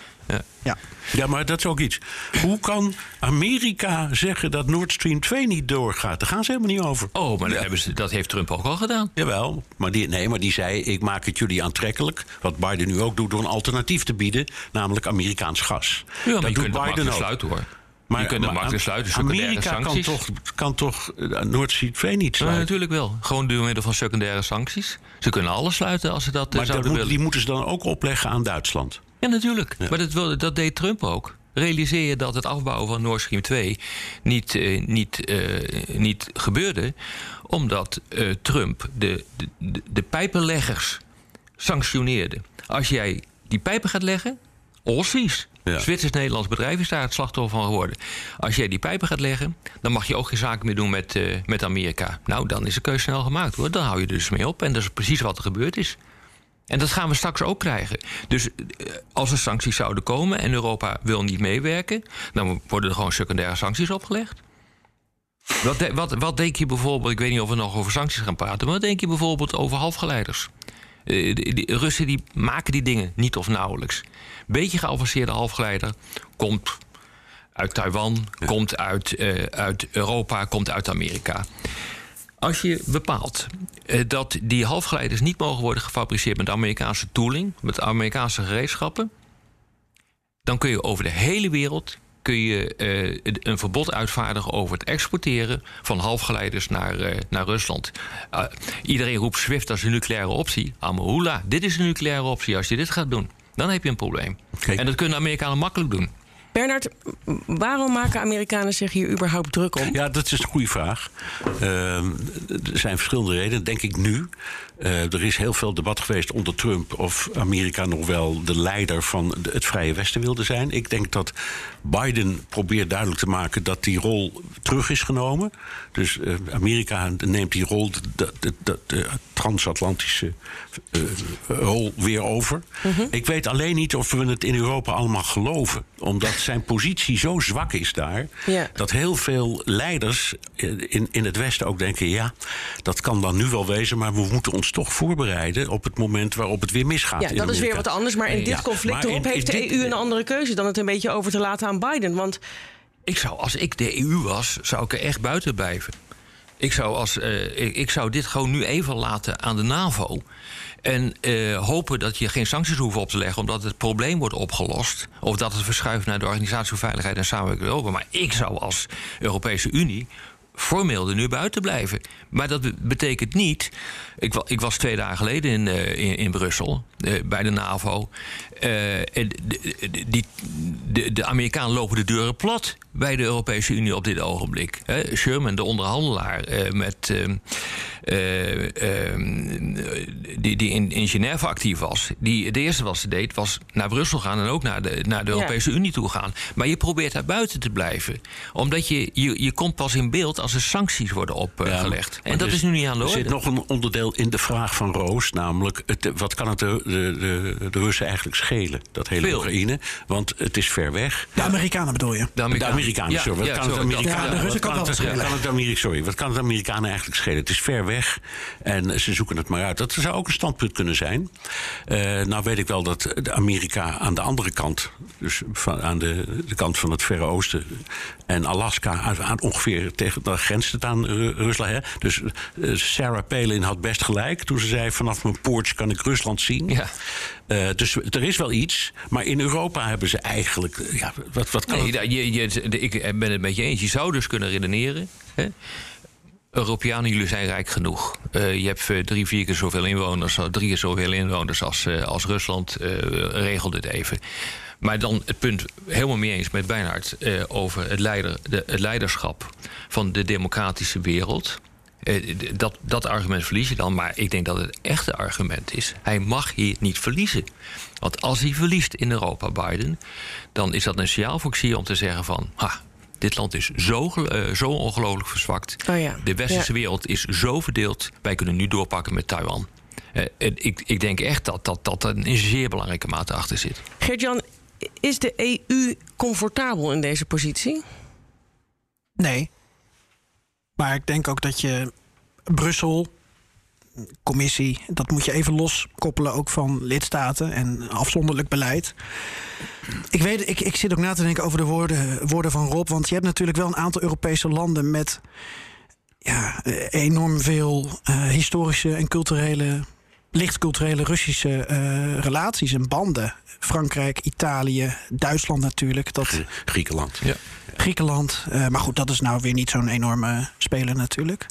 Ja, maar dat is ook iets. Hoe kan Amerika zeggen dat Nord Stream 2 niet doorgaat? Daar gaan ze helemaal niet over.
Oh, maar dat heeft Trump ook al gedaan.
Jawel, maar die zei: ik maak het jullie aantrekkelijk. Wat Biden nu ook doet door een alternatief te bieden, namelijk Amerikaans gas.
Ja, maar
dat
je
doet
kunt
Biden ook.
Sluiten, hoor. Je kunt het makkelijk sluiten.
Amerika kan toch Nord Stream 2 niet sluiten?
Natuurlijk wel. Gewoon door middel van secundaire sancties. Ze kunnen alles sluiten als ze dat zouden willen. Die
moeten ze dan ook opleggen aan Duitsland?
Ja, natuurlijk. Ja. Maar dat deed Trump ook. Realiseer je dat het afbouwen van Nord Stream 2 niet gebeurde, omdat Trump de pijpenleggers sanctioneerde. Als jij die pijpen gaat leggen, Oswies. Ja. Zwitsers-Nederlands bedrijf is daar het slachtoffer van geworden. Als jij die pijpen gaat leggen, dan mag je ook geen zaken meer doen met Amerika. Nou, dan is de keuze snel gemaakt, hoor. Dan hou je er dus mee op. En dat is precies wat er gebeurd is. En dat gaan we straks ook krijgen. Dus als er sancties zouden komen en Europa wil niet meewerken, dan worden er gewoon secundaire sancties opgelegd. Wat denk je bijvoorbeeld, ik weet niet of we nog over sancties gaan praten, maar wat denk je bijvoorbeeld over halfgeleiders? De Russen die maken die dingen niet of nauwelijks. Beetje geavanceerde halfgeleider komt uit Taiwan, komt uit Europa, komt uit Amerika. Als je bepaalt dat die halfgeleiders niet mogen worden gefabriceerd met Amerikaanse tooling, met Amerikaanse gereedschappen, dan kun je over de hele wereld een verbod uitvaardigen over het exporteren van halfgeleiders naar Rusland. Iedereen roept SWIFT als een nucleaire optie. Amahula, dit is een nucleaire optie. Als je dit gaat doen, dan heb je een probleem. Okay. En dat kunnen de Amerikanen makkelijk doen.
Bernard, waarom maken Amerikanen zich hier überhaupt druk om?
Ja, dat is een goede vraag. Er zijn verschillende redenen, denk ik nu. Er is heel veel debat geweest onder Trump of Amerika nog wel de leider van het Vrije Westen wilde zijn. Ik denk dat Biden probeert duidelijk te maken dat die rol terug is genomen. Dus Amerika neemt die rol, de transatlantische rol weer over. Mm-hmm. Ik weet alleen niet of we het in Europa allemaal geloven. Omdat zijn positie zo zwak is daar, dat heel veel leiders in het Westen ook denken, ja, dat kan dan nu wel wezen, maar we moeten ons toch voorbereiden op het moment waarop het weer misgaat.
Ja, dat is weer wat anders. Maar in dit conflict erop heeft de EU een andere keuze dan het een beetje over te laten aan Biden. Want
als ik de EU was, zou ik er echt buiten blijven. Ik zou dit gewoon nu even laten aan de NAVO. En hopen dat je geen sancties hoeft op te leggen, omdat het probleem wordt opgelost. Of dat het verschuift naar de Organisatie voor Veiligheid en Samenwerking in Europa. Maar ik zou als Europese Unie formeel er nu buiten blijven. Maar dat betekent niet. Ik was 2 dagen geleden in Brussel, bij de NAVO. De Amerikanen lopen de deuren plat bij de Europese Unie op dit ogenblik. Sherman, de onderhandelaar die in Genève actief was, die het eerste wat ze deed was naar Brussel gaan en ook naar de Europese Unie toe gaan. Maar je probeert daar buiten te blijven. Omdat je komt pas in beeld als er sancties worden opgelegd. En dat is nu niet aan de orde.
Er zit nog een onderdeel in de vraag van Roos, namelijk wat kan het de Russen eigenlijk schelen, dat hele Oekraïne? Want het is ver weg.
De Amerikanen bedoel je?
De Amerikanen, sorry. Wat kan het de Amerikanen eigenlijk schelen? Het is ver weg en ze zoeken het maar uit. Dat zou ook een standpunt kunnen zijn. Nou weet ik wel dat Amerika aan de andere kant, dus aan de kant van het Verre Oosten en Alaska, aan ongeveer tegen de grens zit aan Rusland. Hè? Dus Sarah Palin had best gelijk toen ze zei: vanaf mijn porch kan ik Rusland zien. Ja. Dus er is wel iets, maar in Europa hebben ze eigenlijk. Ja, wat kan
ik ben het met je eens. Je zou dus kunnen redeneren. Hè? Europeanen, jullie zijn rijk genoeg. Je hebt 3 keer zoveel inwoners als Rusland. Regel dit even. Maar dan het punt helemaal mee eens met Beinhard over het leiderschap van de democratische wereld. Dat argument verlies je dan, maar ik denk dat het echte argument is: hij mag hier niet verliezen. Want als hij verliest in Europa, Biden, dan is dat een signaal voor Xi om te zeggen van: dit land is zo ongelooflijk verzwakt. De westerse wereld is zo verdeeld. Wij kunnen nu doorpakken met Taiwan. Ik denk echt dat er een zeer belangrijke mate achter zit.
Gert-Jan, is de EU comfortabel in deze positie?
Nee. Maar ik denk ook dat je Brussel, commissie, dat moet je even loskoppelen ook van lidstaten en afzonderlijk beleid. Ik zit ook na te denken over de woorden van Rob, want je hebt natuurlijk wel een aantal Europese landen met enorm veel historische en licht culturele Russische relaties en banden. Frankrijk, Italië, Duitsland natuurlijk.
Griekenland.
Ja. Griekenland. Maar goed, dat is nou weer niet zo'n enorme speler natuurlijk.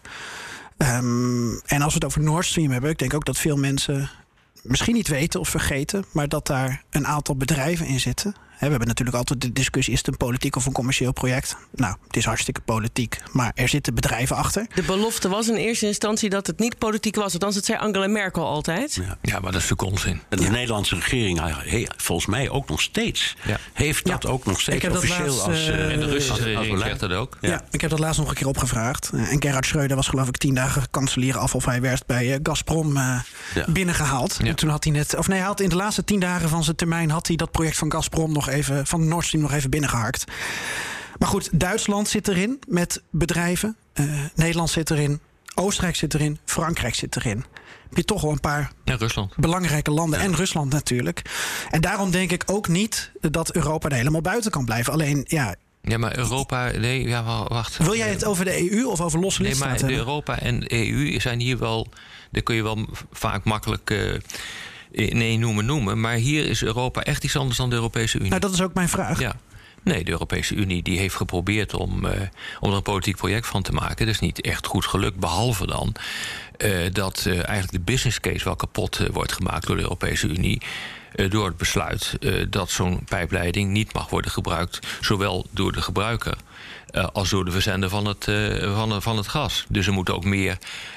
En als we het over Nord Stream hebben, ik denk ook dat veel mensen misschien niet weten of vergeten, maar dat daar een aantal bedrijven in zitten. We hebben natuurlijk altijd de discussie: is het een politiek of een commercieel project? Nou, het is hartstikke politiek, maar er zitten bedrijven achter.
De belofte was in eerste instantie dat het niet politiek was. Althans, dat zei Angela Merkel altijd.
Ja, maar dat is natuurlijk onzin.
En de Nederlandse regering, volgens mij ook nog steeds, heeft dat ook nog steeds officieel
en de Russische regering zegt dat ook.
Ja, ik heb dat laatst nog een keer opgevraagd. En Gerhard Schröder was geloof ik 10 dagen kanselier af of hij werd bij Gazprom binnengehaald. Ja. En toen had hij hij had in de laatste 10 dagen van zijn termijn had hij dat project van Gazprom van Nord Stream nog even binnengeharkt. Maar goed, Duitsland zit erin met bedrijven. Nederland zit erin. Oostenrijk zit erin. Frankrijk zit erin. Heb je toch wel een paar belangrijke landen. En Rusland natuurlijk. En daarom denk ik ook niet dat Europa er helemaal buiten kan blijven. Alleen,
ja, maar Europa... Nee, wacht.
Wil jij het over de EU of over losse lidstaten?
Nee, maar Europa en de EU zijn hier wel... Daar kun je wel vaak makkelijk... noemen. Maar hier is Europa echt iets anders dan de Europese Unie.
Nou, dat is ook mijn vraag.
Ja. Nee, de Europese Unie die heeft geprobeerd om er een politiek project van te maken. Dat is niet echt goed gelukt, behalve dan dat eigenlijk de business case wel kapot wordt gemaakt door de Europese Unie. Door het besluit dat zo'n pijpleiding niet mag worden gebruikt, zowel door de gebruiker als door de verzender van het gas. Dus er moeten ook meer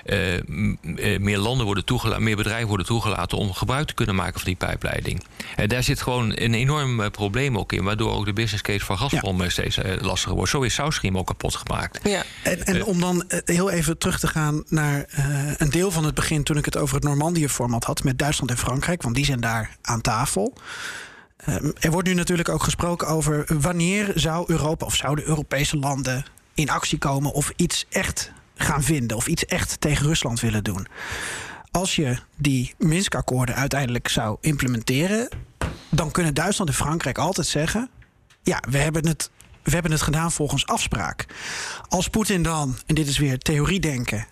landen worden toegelaten, meer bedrijven worden toegelaten om gebruik te kunnen maken van die pijpleiding. Daar zit gewoon een enorm probleem ook in, waardoor ook de business case van Gazprom steeds lastiger wordt. Zo is South Stream ook kapot gemaakt.
Ja. En om dan heel even terug te gaan naar een deel van het begin, toen ik het over het Normandië-format had met Duitsland en Frankrijk, want die zijn daar aan tafel. Er wordt nu natuurlijk ook gesproken over wanneer zou Europa of zouden Europese landen in actie komen of iets echt gaan vinden of iets echt tegen Rusland willen doen. Als je die Minsk-akkoorden uiteindelijk zou implementeren, dan kunnen Duitsland en Frankrijk altijd zeggen: ja, we hebben het gedaan volgens afspraak. Als Poetin dan, en dit is weer theoriedenken,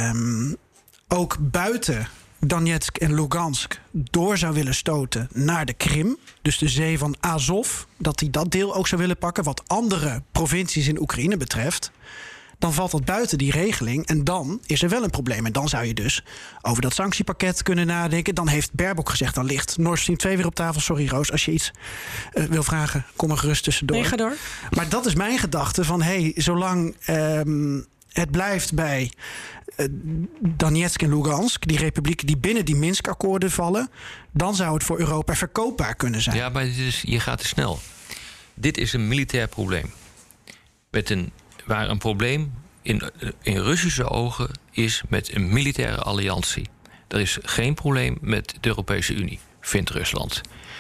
ook buiten Donetsk en Lugansk door zou willen stoten naar de Krim, dus de zee van Azov, dat hij dat deel ook zou willen pakken, wat andere provincies in Oekraïne betreft, dan valt dat buiten die regeling. En dan is er wel een probleem. En dan zou je dus over dat sanctiepakket kunnen nadenken. Dan heeft Baerbock gezegd, dan ligt Nord Stream 2 weer op tafel. Sorry Roos, als je iets wil vragen, kom er gerust tussendoor.
Nee, ga door.
Maar dat is mijn gedachte van, zolang het blijft bij Donetsk en Lugansk, die republieken die binnen die Minsk-akkoorden vallen, dan zou het voor Europa verkoopbaar kunnen zijn.
Ja, maar je gaat te snel. Dit is een militair probleem. Waar een probleem in Russische ogen is met een militaire alliantie. Er is geen probleem met de Europese Unie, vindt Rusland.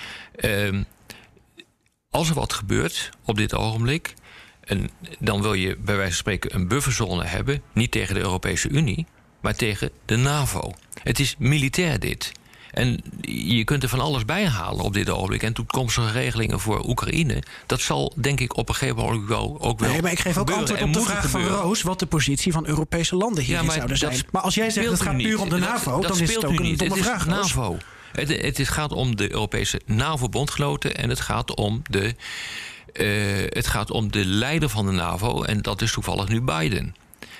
Als er wat gebeurt op dit ogenblik, en dan wil je bij wijze van spreken een bufferzone hebben, niet tegen de Europese Unie, maar tegen de NAVO. Het is militair dit. En je kunt er van alles bij halen op dit ogenblik. En toekomstige regelingen voor Oekraïne, dat zal denk ik op een gegeven moment ook wel.
Nee, maar ik geef ook antwoord op de vraag van Roos wat de positie van Europese landen hierin zouden zijn. Maar als jij zegt het gaat puur om de NAVO, dan is het ook een domme vraag.
NAVO. Het gaat om de Europese NAVO-bondgenoten en het gaat om de leider van de NAVO, en dat is toevallig nu Biden.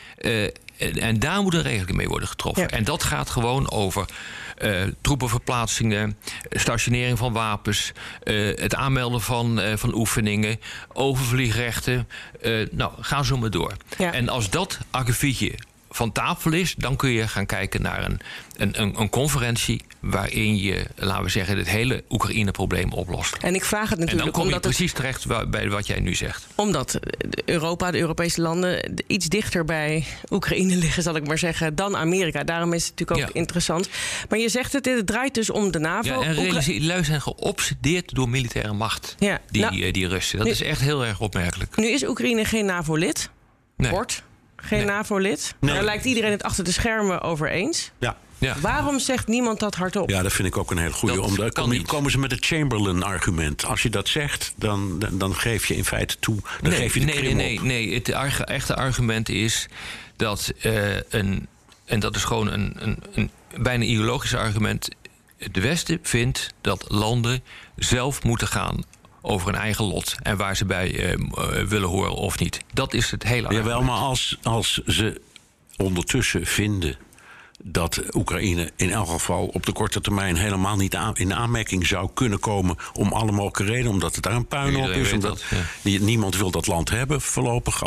En daar moet een regeling mee worden getroffen. Ja. En dat gaat gewoon over troepenverplaatsingen, stationering van wapens, het aanmelden van oefeningen, overvliegrechten. Ga zo maar door. Ja. En als dat akkefietje van tafel is, dan kun je gaan kijken naar een conferentie waarin je, laten we zeggen, het hele Oekraïne-probleem oplost.
En ik vraag het natuurlijk
en dan kom je precies terecht bij wat jij nu zegt.
Omdat Europa, de Europese landen, iets dichter bij Oekraïne liggen, zal ik maar zeggen, dan Amerika. Daarom is het natuurlijk ook interessant. Maar je zegt het draait dus om de NAVO.
Ja, en lui zijn geobsedeerd door militaire macht, die Russen. Dat is echt heel erg opmerkelijk.
Nu is Oekraïne geen NAVO-lid.
Nee.
Wordt geen NAVO-lid. Nee. Daar lijkt iedereen het achter de schermen over eens.
Ja.
Ja.
Waarom zegt niemand dat hardop?
Ja, dat vind ik ook een hele goede. Komen ze met het Chamberlain-argument. Als je dat zegt, dan geef je in feite toe. Dan geef je de Krim op.
Nee. Het echte argument is dat en dat is gewoon een bijna ideologisch argument. Het Westen vindt dat landen zelf moeten gaan over hun eigen lot en waar ze bij willen horen of niet. Dat is het hele argument.
Jawel, maar als ze ondertussen vinden dat Oekraïne in elk geval op de korte termijn helemaal niet in aanmerking zou kunnen komen om alle mogelijke redenen, omdat het daar een puinhoop is, omdat niemand wil dat land hebben voorlopig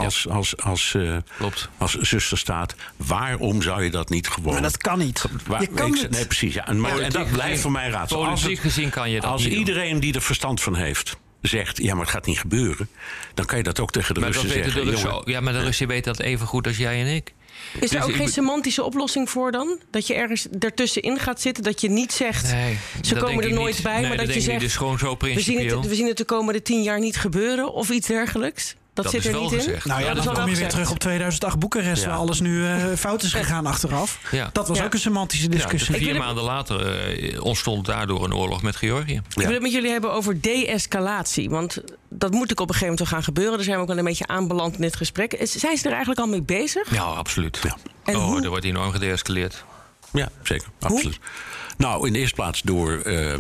als zusterstaat. Waarom zou je dat niet gewoon?
Maar dat kan niet. Je kan het.
Nee, precies. Ja. En dat blijft voor mij raadsel.
Politiek gezien kan je dat
als
niet
iedereen die er verstand van heeft zegt, ja, maar het gaat niet gebeuren, dan kan je dat ook tegen de Russen zeggen.
Maar de Russen weten dat even goed als jij en ik.
Is er ook geen semantische oplossing voor dan? Dat je ergens ertussenin gaat zitten, dat je niet zegt, ze komen er nooit bij, maar dat je zegt,
is gewoon zo principieel.
We zien het de komende 10 jaar niet gebeuren of iets dergelijks. Dat zit er niet
gezegd.
in.
Nou ja, dan kom je weer terug op 2008 Boekarest, waar alles nu fout is gegaan achteraf. Ja. Dat was ook een semantische discussie.
4 maanden later ontstond daardoor een oorlog met Georgië.
Ik wil het met jullie hebben over de-escalatie. Want dat moet ook op een gegeven moment wel gaan gebeuren. Daar zijn we ook wel een beetje aanbeland in dit gesprek. Zijn ze er eigenlijk al mee bezig?
Ja, absoluut. Ja.
En
er wordt enorm gedeescaleerd.
Ja, zeker. Absoluut. Hoe? Nou, in de eerste plaats door,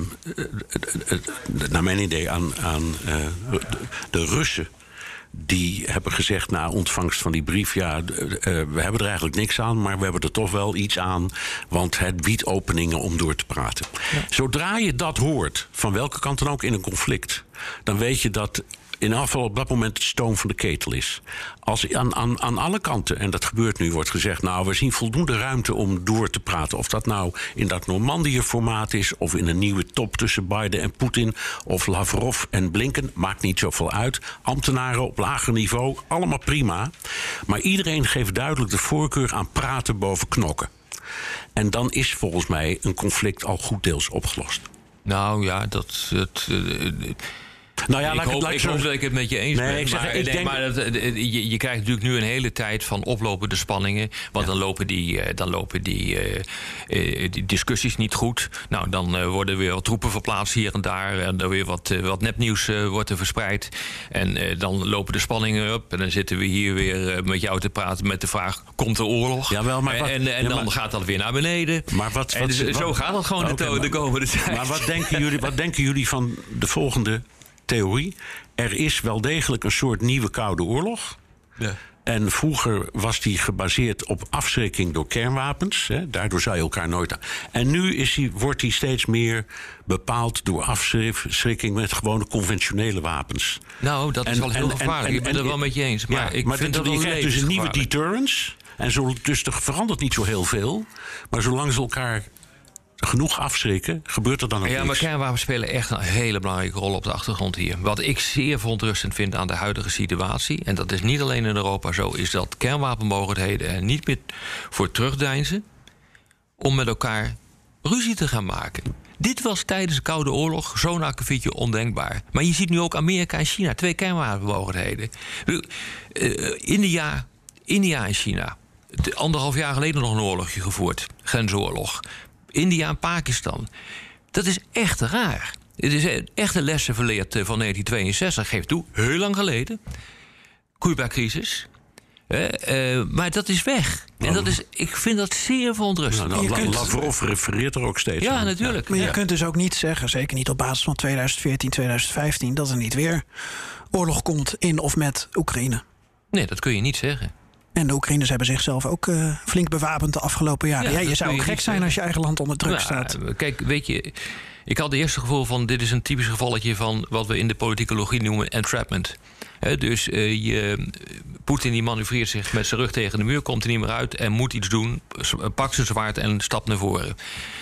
naar mijn idee, aan de Russen. Die hebben gezegd na ontvangst van die brief, we hebben er eigenlijk niks aan, maar we hebben er toch wel iets aan, want het biedt openingen om door te praten. Ja. Zodra je dat hoort, van welke kant dan ook in een conflict, dan weet je dat in elk geval op dat moment het stoom van de ketel is. Als aan alle kanten, en dat gebeurt nu, wordt gezegd, nou, we zien voldoende ruimte om door te praten. Of dat nou in dat Normandië-formaat is, of in een nieuwe top tussen Biden en Poetin, of Lavrov en Blinken, maakt niet zoveel uit. Ambtenaren op lager niveau, allemaal prima. Maar iedereen geeft duidelijk de voorkeur aan praten boven knokken. En dan is volgens mij een conflict al goed deels opgelost.
Nou ja,
Nou ja,
ik hoop dat ik het met je eens ben. Je krijgt natuurlijk nu een hele tijd van oplopende spanningen. Want dan lopen die discussies niet goed. Nou, dan worden weer wat troepen verplaatst hier en daar. En dan weer wat nepnieuws wordt er verspreid. En dan lopen de spanningen op. En dan zitten we hier weer met jou te praten met de vraag, komt er oorlog?
Jawel, maar
dan gaat dat weer naar beneden.
Maar
zo gaat het gewoon de komende tijd.
Maar wat denken jullie van de volgende theorie? Er is wel degelijk een soort nieuwe Koude Oorlog. Ja. En vroeger was die gebaseerd op afschrikking door kernwapens. Hè. Daardoor zou je elkaar nooit... En nu wordt die steeds meer bepaald door afschrikking met gewone conventionele wapens.
Nou, dat is wel heel gevaarlijk. Ik ben het er wel met je eens. Maar ik vind dat
je krijgt dus een nieuwe deterrence. En dus er verandert niet zo heel veel. Maar zolang ze elkaar genoeg afschrikken, gebeurt er dan ook niks.
Maar kernwapens spelen echt een hele belangrijke rol op de achtergrond hier. Wat ik zeer verontrustend vind aan de huidige situatie, en dat is niet alleen in Europa zo, is dat kernwapenmogelijkheden er niet meer voor terugdeinzen om met elkaar ruzie te gaan maken. Dit was tijdens de Koude Oorlog zo'n akkefietje ondenkbaar. Maar je ziet nu ook Amerika en China, 2 kernwapenmogelijkheden. India en China. 1,5 jaar geleden nog een oorlogje gevoerd. Grensoorlog. India en Pakistan. Dat is echt raar. Het is echt een lessen verleerd van 1962. Geef toe, heel lang geleden. Cuba-crisis. Maar dat is weg. En ik vind dat zeer verontrustend.
Lavrov refereert er ook steeds aan.
Ja, natuurlijk.
Maar je kunt dus ook niet zeggen, zeker niet op basis van 2014, 2015... dat er niet weer oorlog komt in of met Oekraïne.
Nee, dat kun je niet zeggen.
En de Oekraïners hebben zichzelf ook flink bewapend de afgelopen jaren. Ja, je zou ook gek zijn als je eigen land onder druk staat.
Kijk, weet je, ik had het eerste gevoel van... dit is een typisch gevalletje van wat we in de politicologie noemen entrapment. Dus Poetin die manoeuvreert zich met zijn rug tegen de muur... komt er niet meer uit en moet iets doen. Pakt zijn zwaard en stapt naar voren.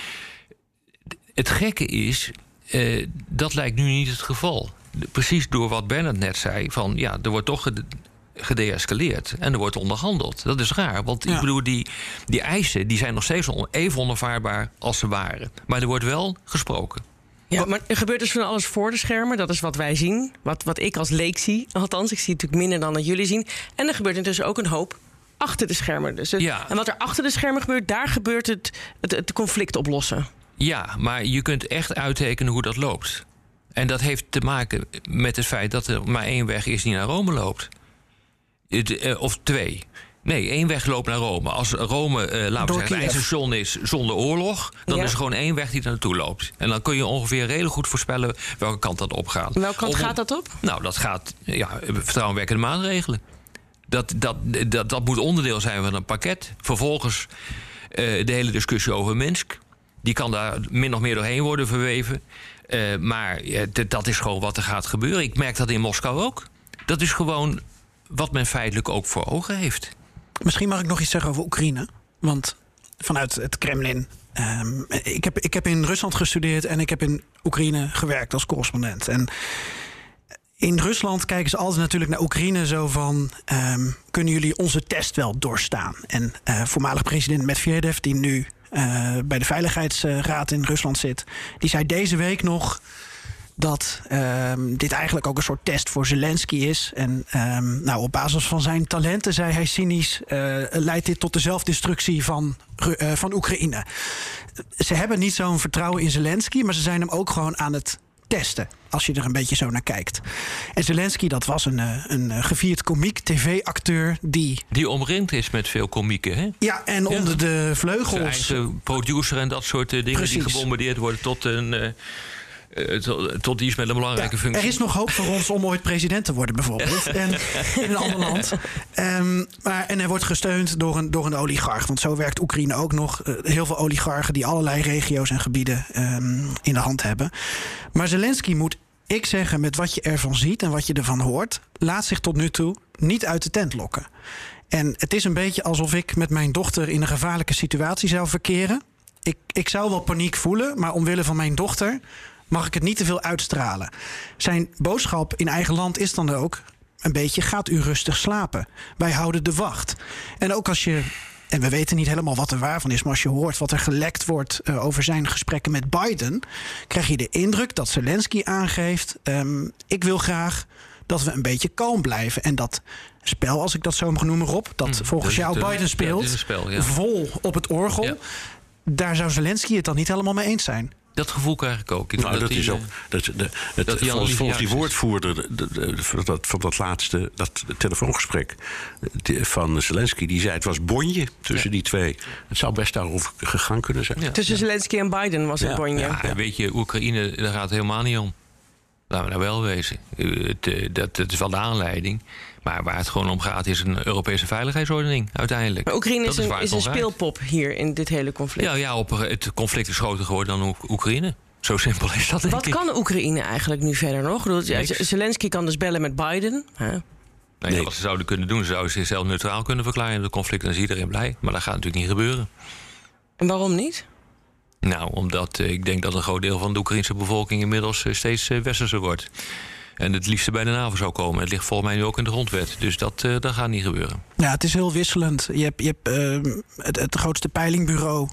Het gekke is, dat lijkt nu niet het geval. Precies door wat Bernard net zei, van ja, er wordt toch gedeescaleerd en er wordt onderhandeld. Dat is raar, want ik bedoel, die eisen die zijn nog steeds even onaanvaardbaar als ze waren. Maar er wordt wel gesproken.
Ja, maar er gebeurt dus van alles voor de schermen. Dat is wat wij zien. Wat ik als leek zie. Althans, ik zie natuurlijk minder dan dat jullie zien. En er gebeurt intussen ook een hoop achter de schermen. Dus en wat er achter de schermen gebeurt, daar gebeurt het conflict oplossen.
Ja, maar je kunt echt uittekenen hoe dat loopt. En dat heeft te maken met het feit dat er maar 1 weg is die naar Rome loopt. Of 2. Nee, 1 weg loopt naar Rome. Als Rome, laten we zeggen, het ijzerstation is zonder oorlog, dan is er gewoon 1 weg die er naartoe loopt. En dan kun je ongeveer redelijk goed voorspellen welke kant dat op gaat.
Welke kant gaat dat op?
Nou, dat gaat vertrouwenwekkende maatregelen. Dat moet onderdeel zijn van een pakket. Vervolgens de hele discussie over Minsk. Die kan daar min of meer doorheen worden verweven. Maar dat is gewoon wat er gaat gebeuren. Ik merk dat in Moskou ook. Dat is gewoon wat men feitelijk ook voor ogen heeft.
Misschien mag ik nog iets zeggen over Oekraïne. Want vanuit het Kremlin... Ik heb in Rusland gestudeerd en ik heb in Oekraïne gewerkt als correspondent. En in Rusland kijken ze altijd natuurlijk naar Oekraïne zo van... kunnen jullie onze test wel doorstaan? En voormalig president Medvedev, die nu bij de Veiligheidsraad in Rusland zit... die zei deze week nog dat dit eigenlijk ook een soort test voor Zelensky is. En op basis van zijn talenten, zei hij cynisch, leidt dit tot de zelfdestructie van Oekraïne. Ze hebben niet zo'n vertrouwen in Zelensky, maar ze zijn hem ook gewoon aan het testen, als je er een beetje zo naar kijkt. En Zelensky, dat was een gevierd komiek, tv-acteur die
omringd is met veel komieken, hè?
Ja, en onder de vleugels...
Zijn eigen producer en dat soort dingen. Precies. Die gebombardeerd worden tot iets met een belangrijke functie.
Er is nog hoop voor ons om ooit president te worden, bijvoorbeeld. En in een ander land. En hij wordt gesteund door een oligarch. Want zo werkt Oekraïne ook nog. Heel veel oligarchen die allerlei regio's en gebieden in de hand hebben. Maar Zelensky, moet ik zeggen, met wat je ervan ziet en wat je ervan hoort, laat zich tot nu toe niet uit de tent lokken. En het is een beetje alsof ik met mijn dochter in een gevaarlijke situatie zou verkeren. Ik zou wel paniek voelen, maar omwille van mijn dochter mag ik het niet te veel uitstralen. Zijn boodschap in eigen land is dan ook een beetje: gaat u rustig slapen. Wij houden de wacht. En ook als je, en we weten niet helemaal wat er waar van is, maar als je hoort wat er gelekt wordt over zijn gesprekken met Biden, krijg je de indruk dat Zelensky aangeeft: ik wil graag dat we een beetje kalm blijven. En dat spel, als ik dat zo mag noemen, Rob, dat volgens jou Biden speelt, vol op het orgel. Ja. Daar zou Zelensky het dan niet helemaal mee eens zijn.
Dat gevoel krijg ik ook.
Volgens die woordvoerder van dat laatste, dat telefoongesprek van Zelensky, die zei het was bonje tussen die twee. Het zou best daarover gegaan kunnen zijn.
Ja. Tussen Zelensky en Biden was het bonje.
Ja, weet je, Oekraïne, daar gaat het helemaal niet om. Laten we nou wel wezen. Dat is wel de aanleiding. Maar waar het gewoon om gaat is een Europese veiligheidsordening uiteindelijk.
Maar Oekraïne is een speelpop hier in dit hele conflict.
Ja, het conflict is groter geworden dan Oekraïne. Zo simpel is dat, denk ik.
Wat kan Oekraïne eigenlijk nu verder nog? Zelensky kan dus bellen met Biden.
Nee. Wat ze zouden kunnen doen, ze zouden zichzelf neutraal kunnen verklaren in het conflict. Dan is iedereen blij. Maar dat gaat natuurlijk niet gebeuren.
En waarom niet?
Nou, omdat ik denk dat een groot deel van de Oekraïnse bevolking inmiddels steeds westerser wordt. En het liefste bij de NAVO zou komen. Het ligt volgens mij nu ook in de grondwet. Dus dat gaat niet gebeuren.
Ja, het is heel wisselend. Je hebt het grootste peilingbureau.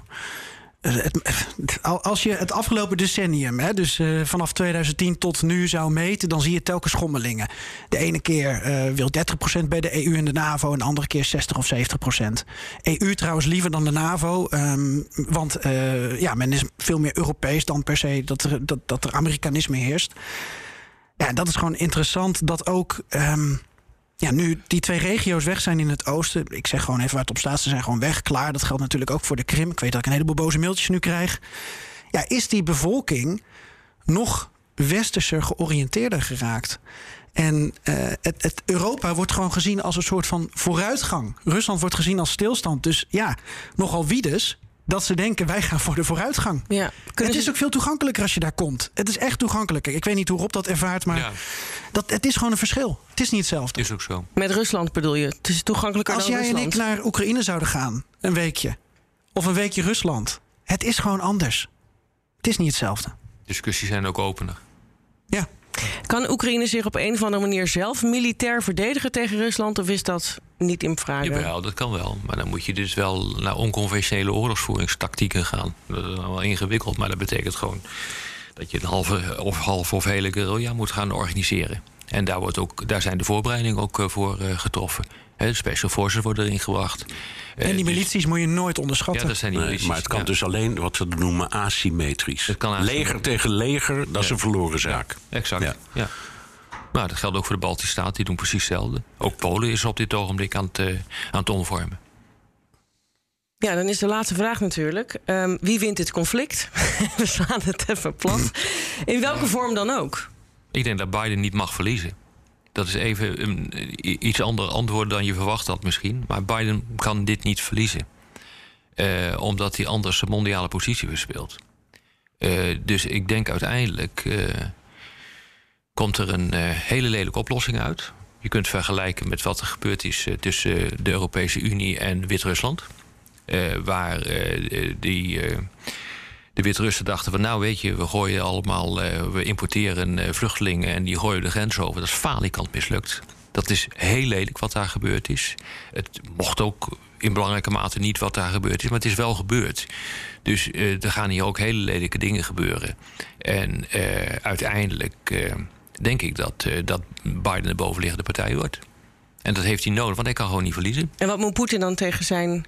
Als je het afgelopen decennium, dus vanaf 2010 tot nu zou meten, dan zie je telkens schommelingen. De ene keer wil 30% bij de EU en de NAVO, en de andere keer 60 of 70%. EU trouwens liever dan de NAVO, want men is veel meer Europees dan per se dat er Amerikanisme heerst. Ja, dat is gewoon interessant dat ook nu die 2 regio's weg zijn in het oosten. Ik zeg gewoon even waar het op staat. Ze zijn gewoon weg, klaar. Dat geldt natuurlijk ook voor de Krim. Ik weet dat ik een heleboel boze mailtjes nu krijg. Ja, is die bevolking nog westerser georiënteerder geraakt? En Europa wordt gewoon gezien als een soort van vooruitgang. Rusland wordt gezien als stilstand. Dus ja, nogal wiedes dat ze denken, wij gaan voor de vooruitgang. Ja, het is ook veel toegankelijker als je daar komt. Het is echt toegankelijker. Ik weet niet hoe Rob dat ervaart, maar het is gewoon een verschil. Het is niet hetzelfde.
Is ook zo.
Met Rusland bedoel je? Het is toegankelijker dan Rusland.
Als jij en ik naar Oekraïne zouden gaan, een weekje, of een weekje Rusland, het is gewoon anders. Het is niet hetzelfde.
Discussies zijn ook opener.
Ja.
Kan Oekraïne zich op een of andere manier zelf militair verdedigen tegen Rusland, of is dat niet in vraag?
Jawel, dat kan wel. Maar dan moet je dus wel naar onconventionele oorlogsvoeringstactieken gaan. Dat is wel ingewikkeld, maar dat betekent gewoon dat je een halve of hele guerrilla moet gaan organiseren. En daar zijn de voorbereidingen ook voor getroffen. De Special Forces worden erin gebracht.
En die milities moet je nooit onderschatten.
Ja, dat zijn die milities.
Maar het kan dus alleen wat we noemen asymmetrisch. Leger tegen leger, dat is een verloren zaak.
Ja, exact, ja. Nou, dat geldt ook voor de Baltische Staten, die doen precies hetzelfde. Ook Polen is op dit ogenblik aan het omvormen.
Ja, dan is de laatste vraag natuurlijk. Wie wint dit conflict? We slaan het even plat. In welke vorm dan ook?
Ik denk dat Biden niet mag verliezen. Dat is even iets ander antwoord dan je verwacht had misschien. Maar Biden kan dit niet verliezen. Omdat hij anders zijn mondiale positie verspeelt. Dus ik denk uiteindelijk komt er een hele lelijke oplossing uit. Je kunt vergelijken met wat er gebeurd is tussen de Europese Unie en Wit-Rusland. Waar de Wit-Russen dachten van, nou weet je, we gooien allemaal, we importeren vluchtelingen en die gooien de grens over. Dat is falikant mislukt. Dat is heel lelijk wat daar gebeurd is. Het mocht ook in belangrijke mate niet wat daar gebeurd is, maar het is wel gebeurd. Dus er gaan hier ook hele lelijke dingen gebeuren. En uiteindelijk denk ik dat Biden de bovenliggende partij wordt. En dat heeft hij nodig, want hij kan gewoon niet verliezen.
En wat moet Poetin dan tegen zijn...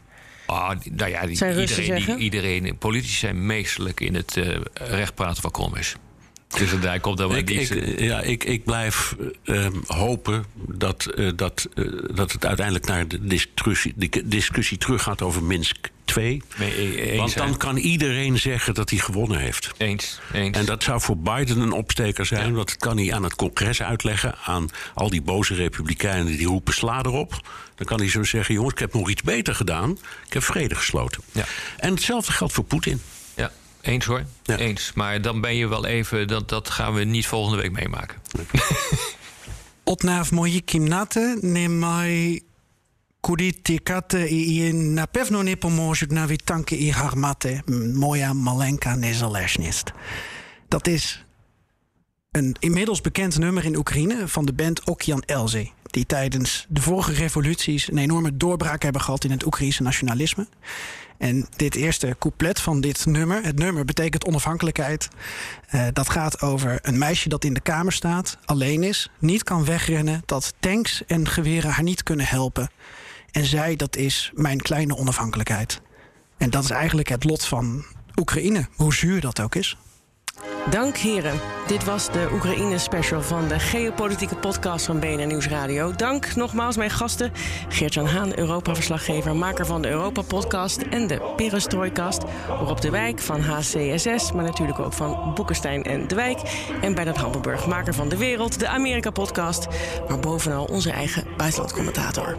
Iedereen, politici zijn meesterlijk in het recht praten van krom is. Dus daar komt dan
ik blijf hopen dat het uiteindelijk naar de discussie teruggaat over Minsk 2. Want dan kan iedereen zeggen dat hij gewonnen heeft.
Eens.
En dat zou voor Biden een opsteker zijn. Want dat kan hij aan het congres uitleggen. Aan al die boze republikeinen die roepen sla erop. Dan kan hij zo zeggen, jongens, ik heb nog iets beter gedaan. Ik heb vrede gesloten. Ja. En hetzelfde geldt voor Poetin.
Ja, eens hoor. Ja. Eens. Maar dan ben je wel even... Dat gaan we niet volgende week meemaken.
Odnav moje kimnate nemaj kuditikate i na pewno nie pomożуть nawet tanki i harmaty moja malenka nezależność. Dat is een inmiddels bekend nummer in Oekraïne van de band Okian Elzy, die tijdens de vorige revoluties een enorme doorbraak hebben gehad in het Oekraïense nationalisme. En dit eerste couplet van dit nummer, het nummer betekent onafhankelijkheid. Dat gaat over een meisje dat in de kamer staat, alleen is, niet kan wegrennen, dat tanks en geweren haar niet kunnen helpen. En zij, dat is mijn kleine onafhankelijkheid. En dat is eigenlijk het lot van Oekraïne, hoe zuur dat ook is.
Dank heren. Dit was de Oekraïne-special van de geopolitieke podcast van BNR Nieuwsradio. Dank nogmaals mijn gasten. Geert-Jan Haan, Europa-verslaggever, maker van de Europa-podcast en de Perestroikast. Rob de Wijk van HCSS, maar natuurlijk ook van Boekenstein en de Wijk. En Bernard Hammelburg, maker van De Wereld, de Amerika-podcast. Maar bovenal onze eigen buitenlandcommentator.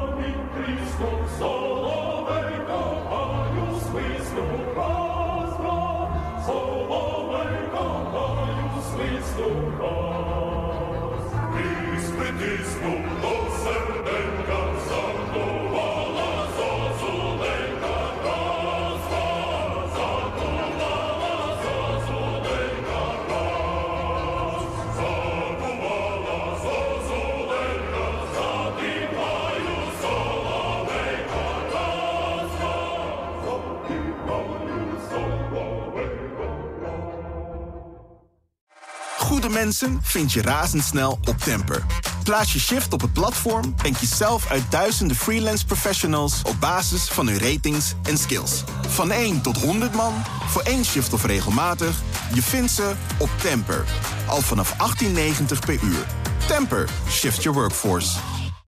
Goede mensen vind je razendsnel op Temper. Plaats je shift op het platform en kies zelf uit duizenden freelance professionals op basis van hun ratings en skills. Van 1 tot 100 man, voor 1 shift of regelmatig, je vindt ze op Temper. Al vanaf 18,90 per uur. Temper, shift your workforce.